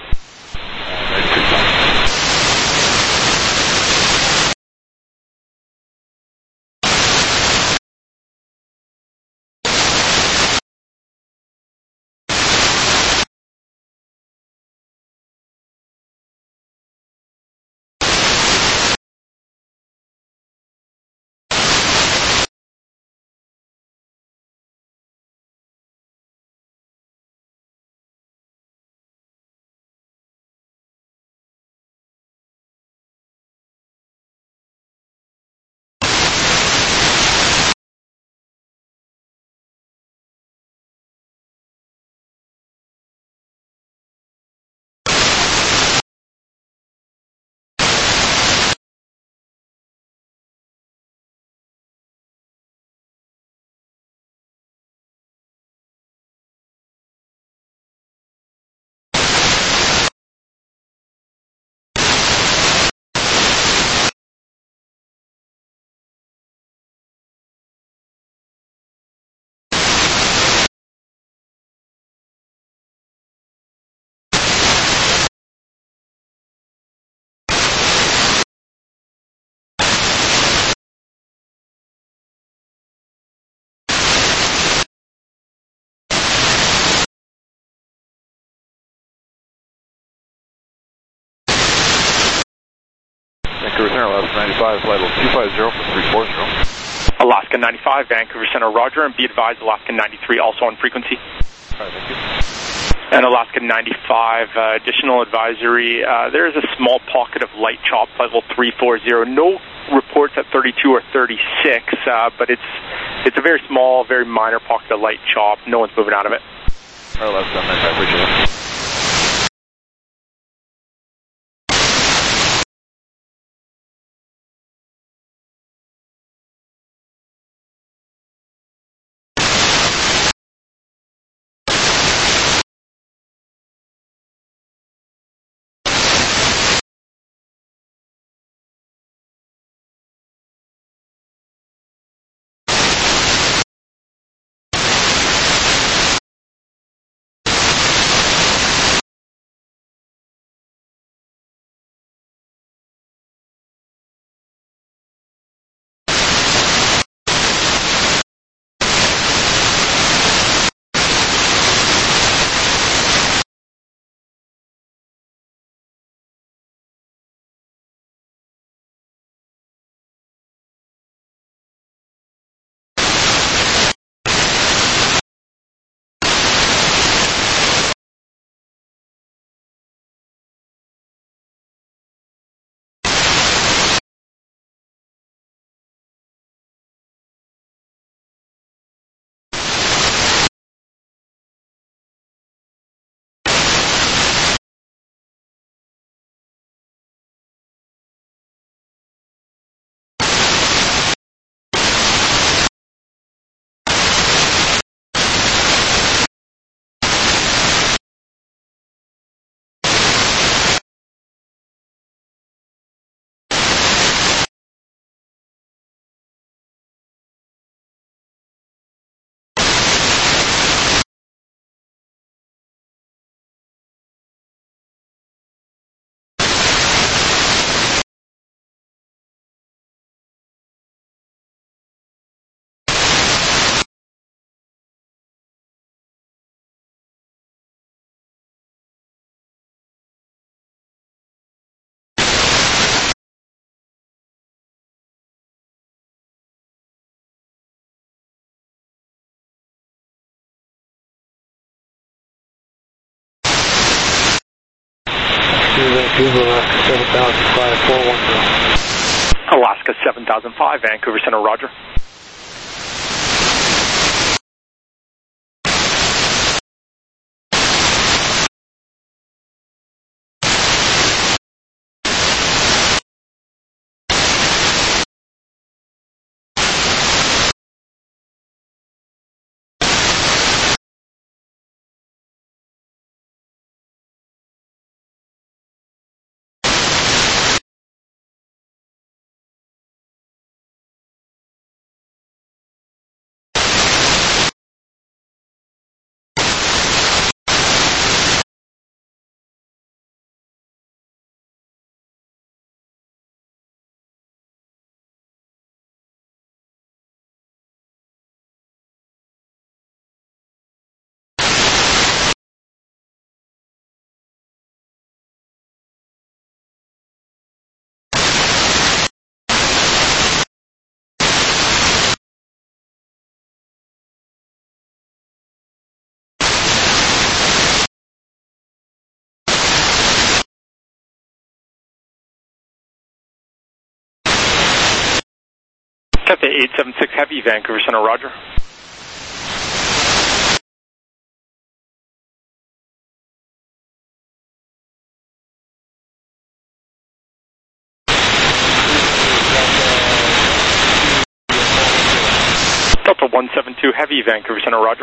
Vancouver Center, Alaska ninety-five, flight level two five zero for three four zero. Alaska ninety-five, Vancouver Center, roger, and be advised Alaska ninety-three also on frequency. All right, thank you. And Alaska ninety-five, uh, additional advisory, uh, there is a small pocket of light chop, flight level three four zero. No reports at thirty-two or thirty-six, uh, but it's it's a very small, very minor pocket of light chop. No one's moving out of it. All right, Alaska ninety-five, appreciate it. Vancouver, Alaska seven thousand five, four one zero. Alaska seven thousand five, Vancouver Center, roger. Cathay eight seven six Heavy, Vancouver Center, roger. Delta one seven two Heavy, Vancouver Center, roger.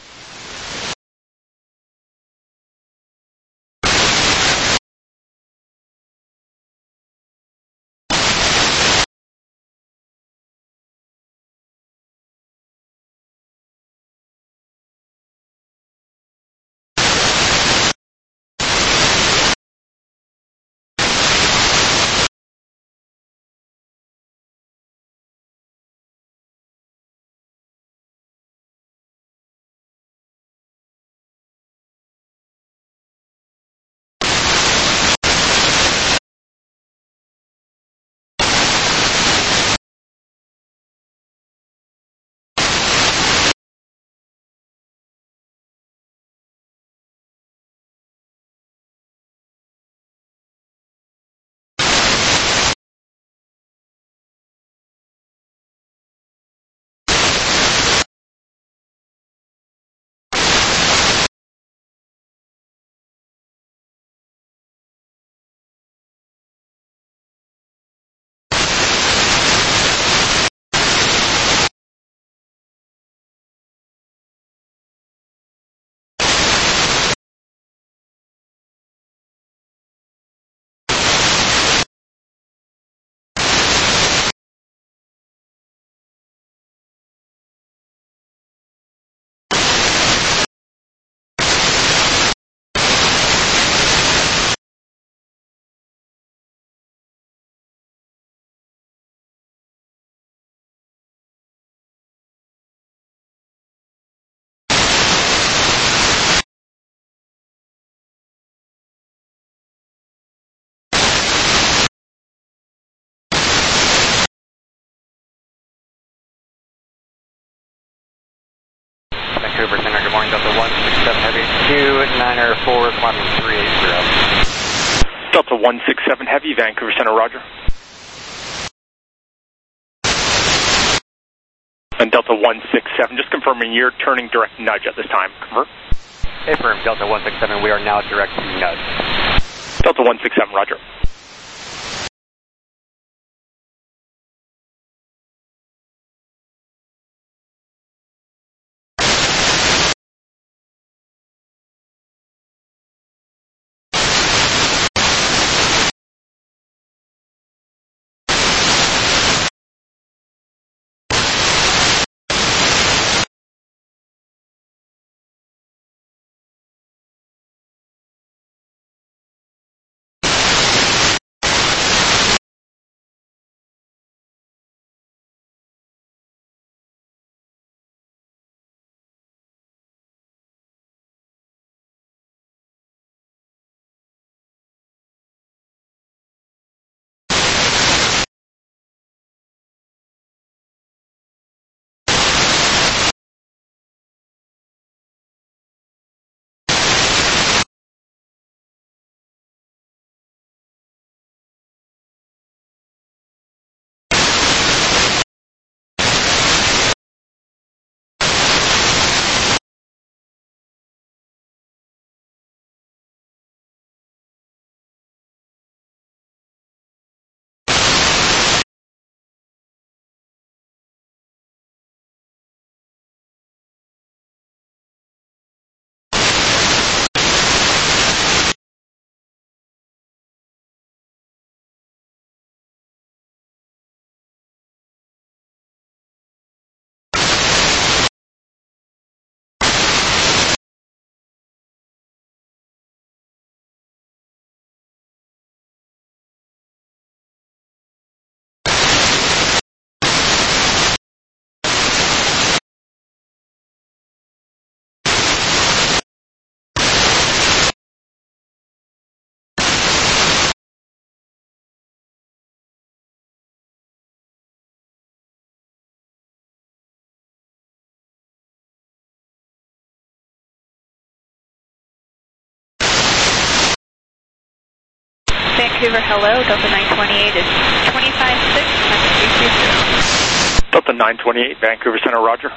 Vancouver Center, good morning, Delta one six seven Heavy, two niner four, climbing three eighty. Delta one six seven Heavy, Vancouver Center, roger. And Delta one six seven, just confirming you're turning direct nudge at this time, confirm? Affirm, Delta one six seven, we are now direct to nudge. Delta one six seven, roger. Vancouver, hello, Delta nine twenty-eight is twenty-five six, three two zero. Delta nine twenty-eight, Vancouver Center, roger.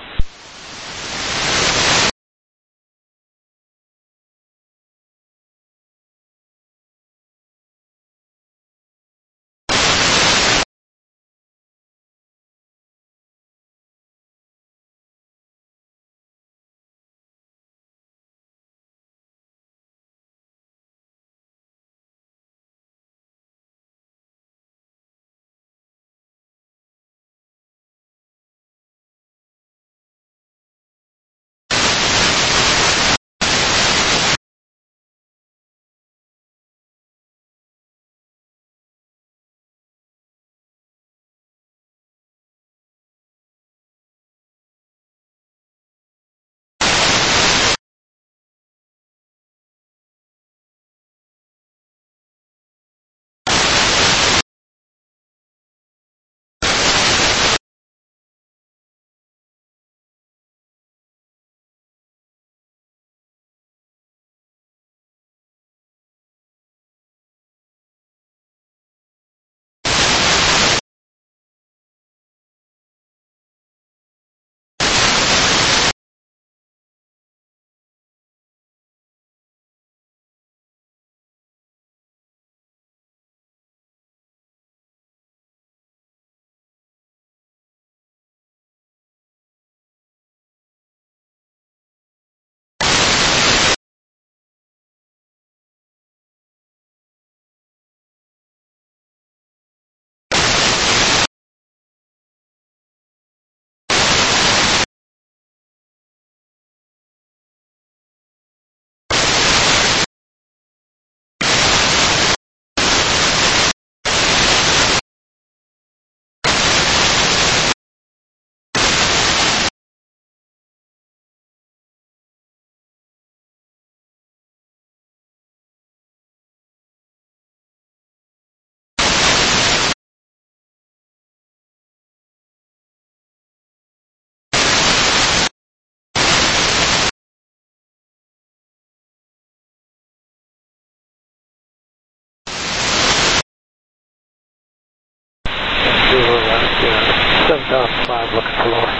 seven thousand five, looking for lower.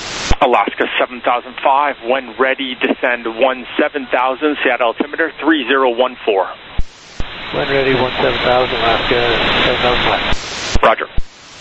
Alaska seven thousand five, when ready, descend one seven thousand, Seattle altimeter three zero one four. When ready, one seven thousand, Alaska seven thousand five. Roger.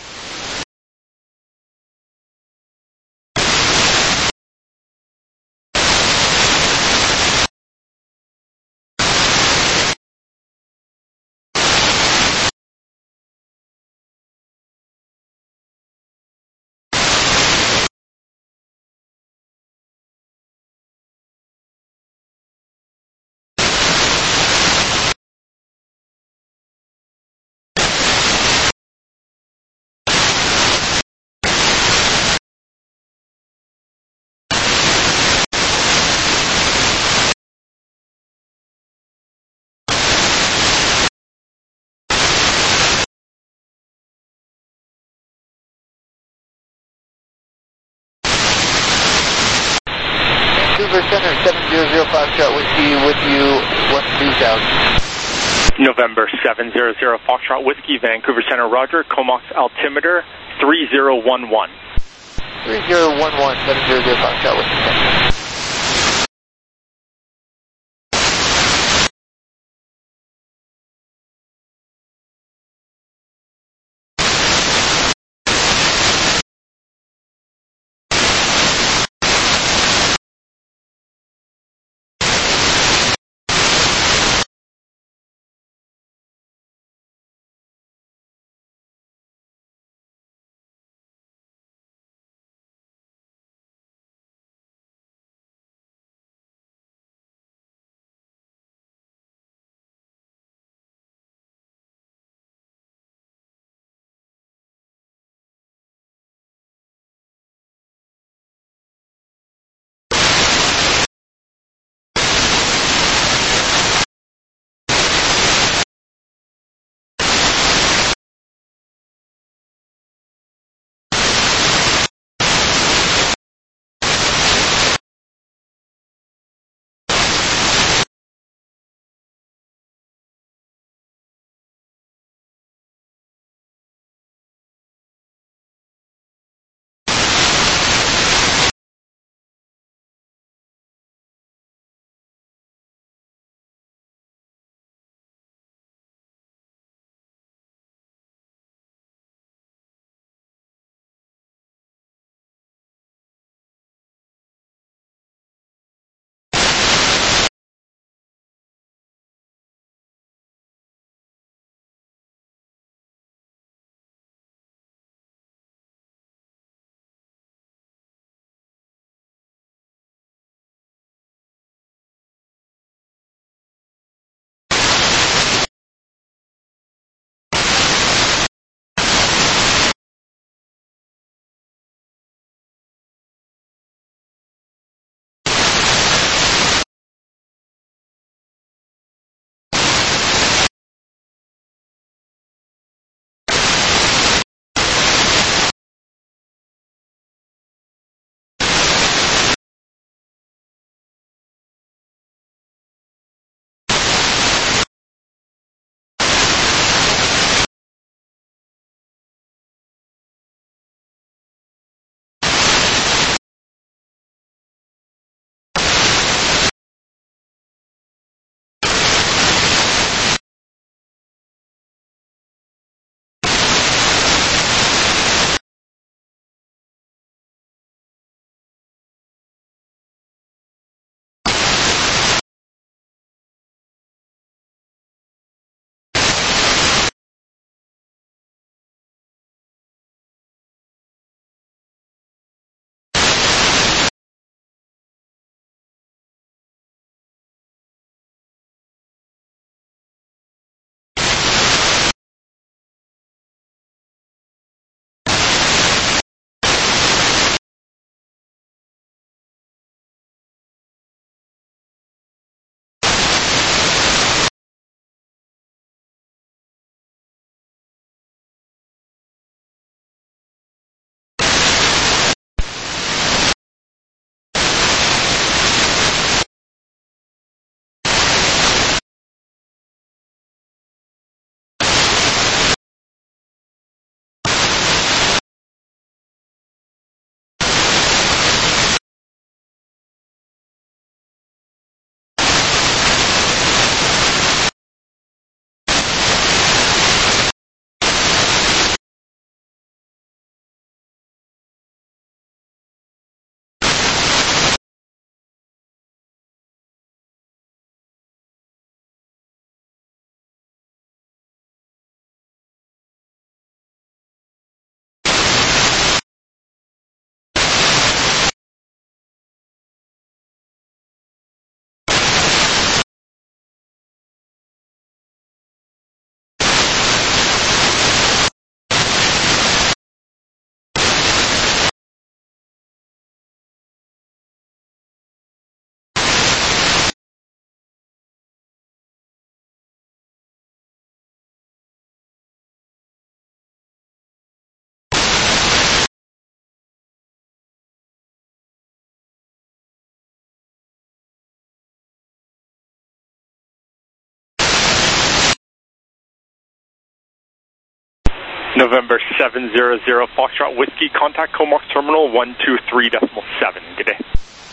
Vancouver Center, seven zero zero Foxtrot Whiskey with you, one two thousand. November seven zero zero Foxtrot Whiskey, Vancouver Center, roger. Comox altimeter three zero one one. three zero one one, seven zero zero Foxtrot Whiskey. November seven zero zero Foxtrot Whiskey, contact Comox Terminal one two three point seven. Good day.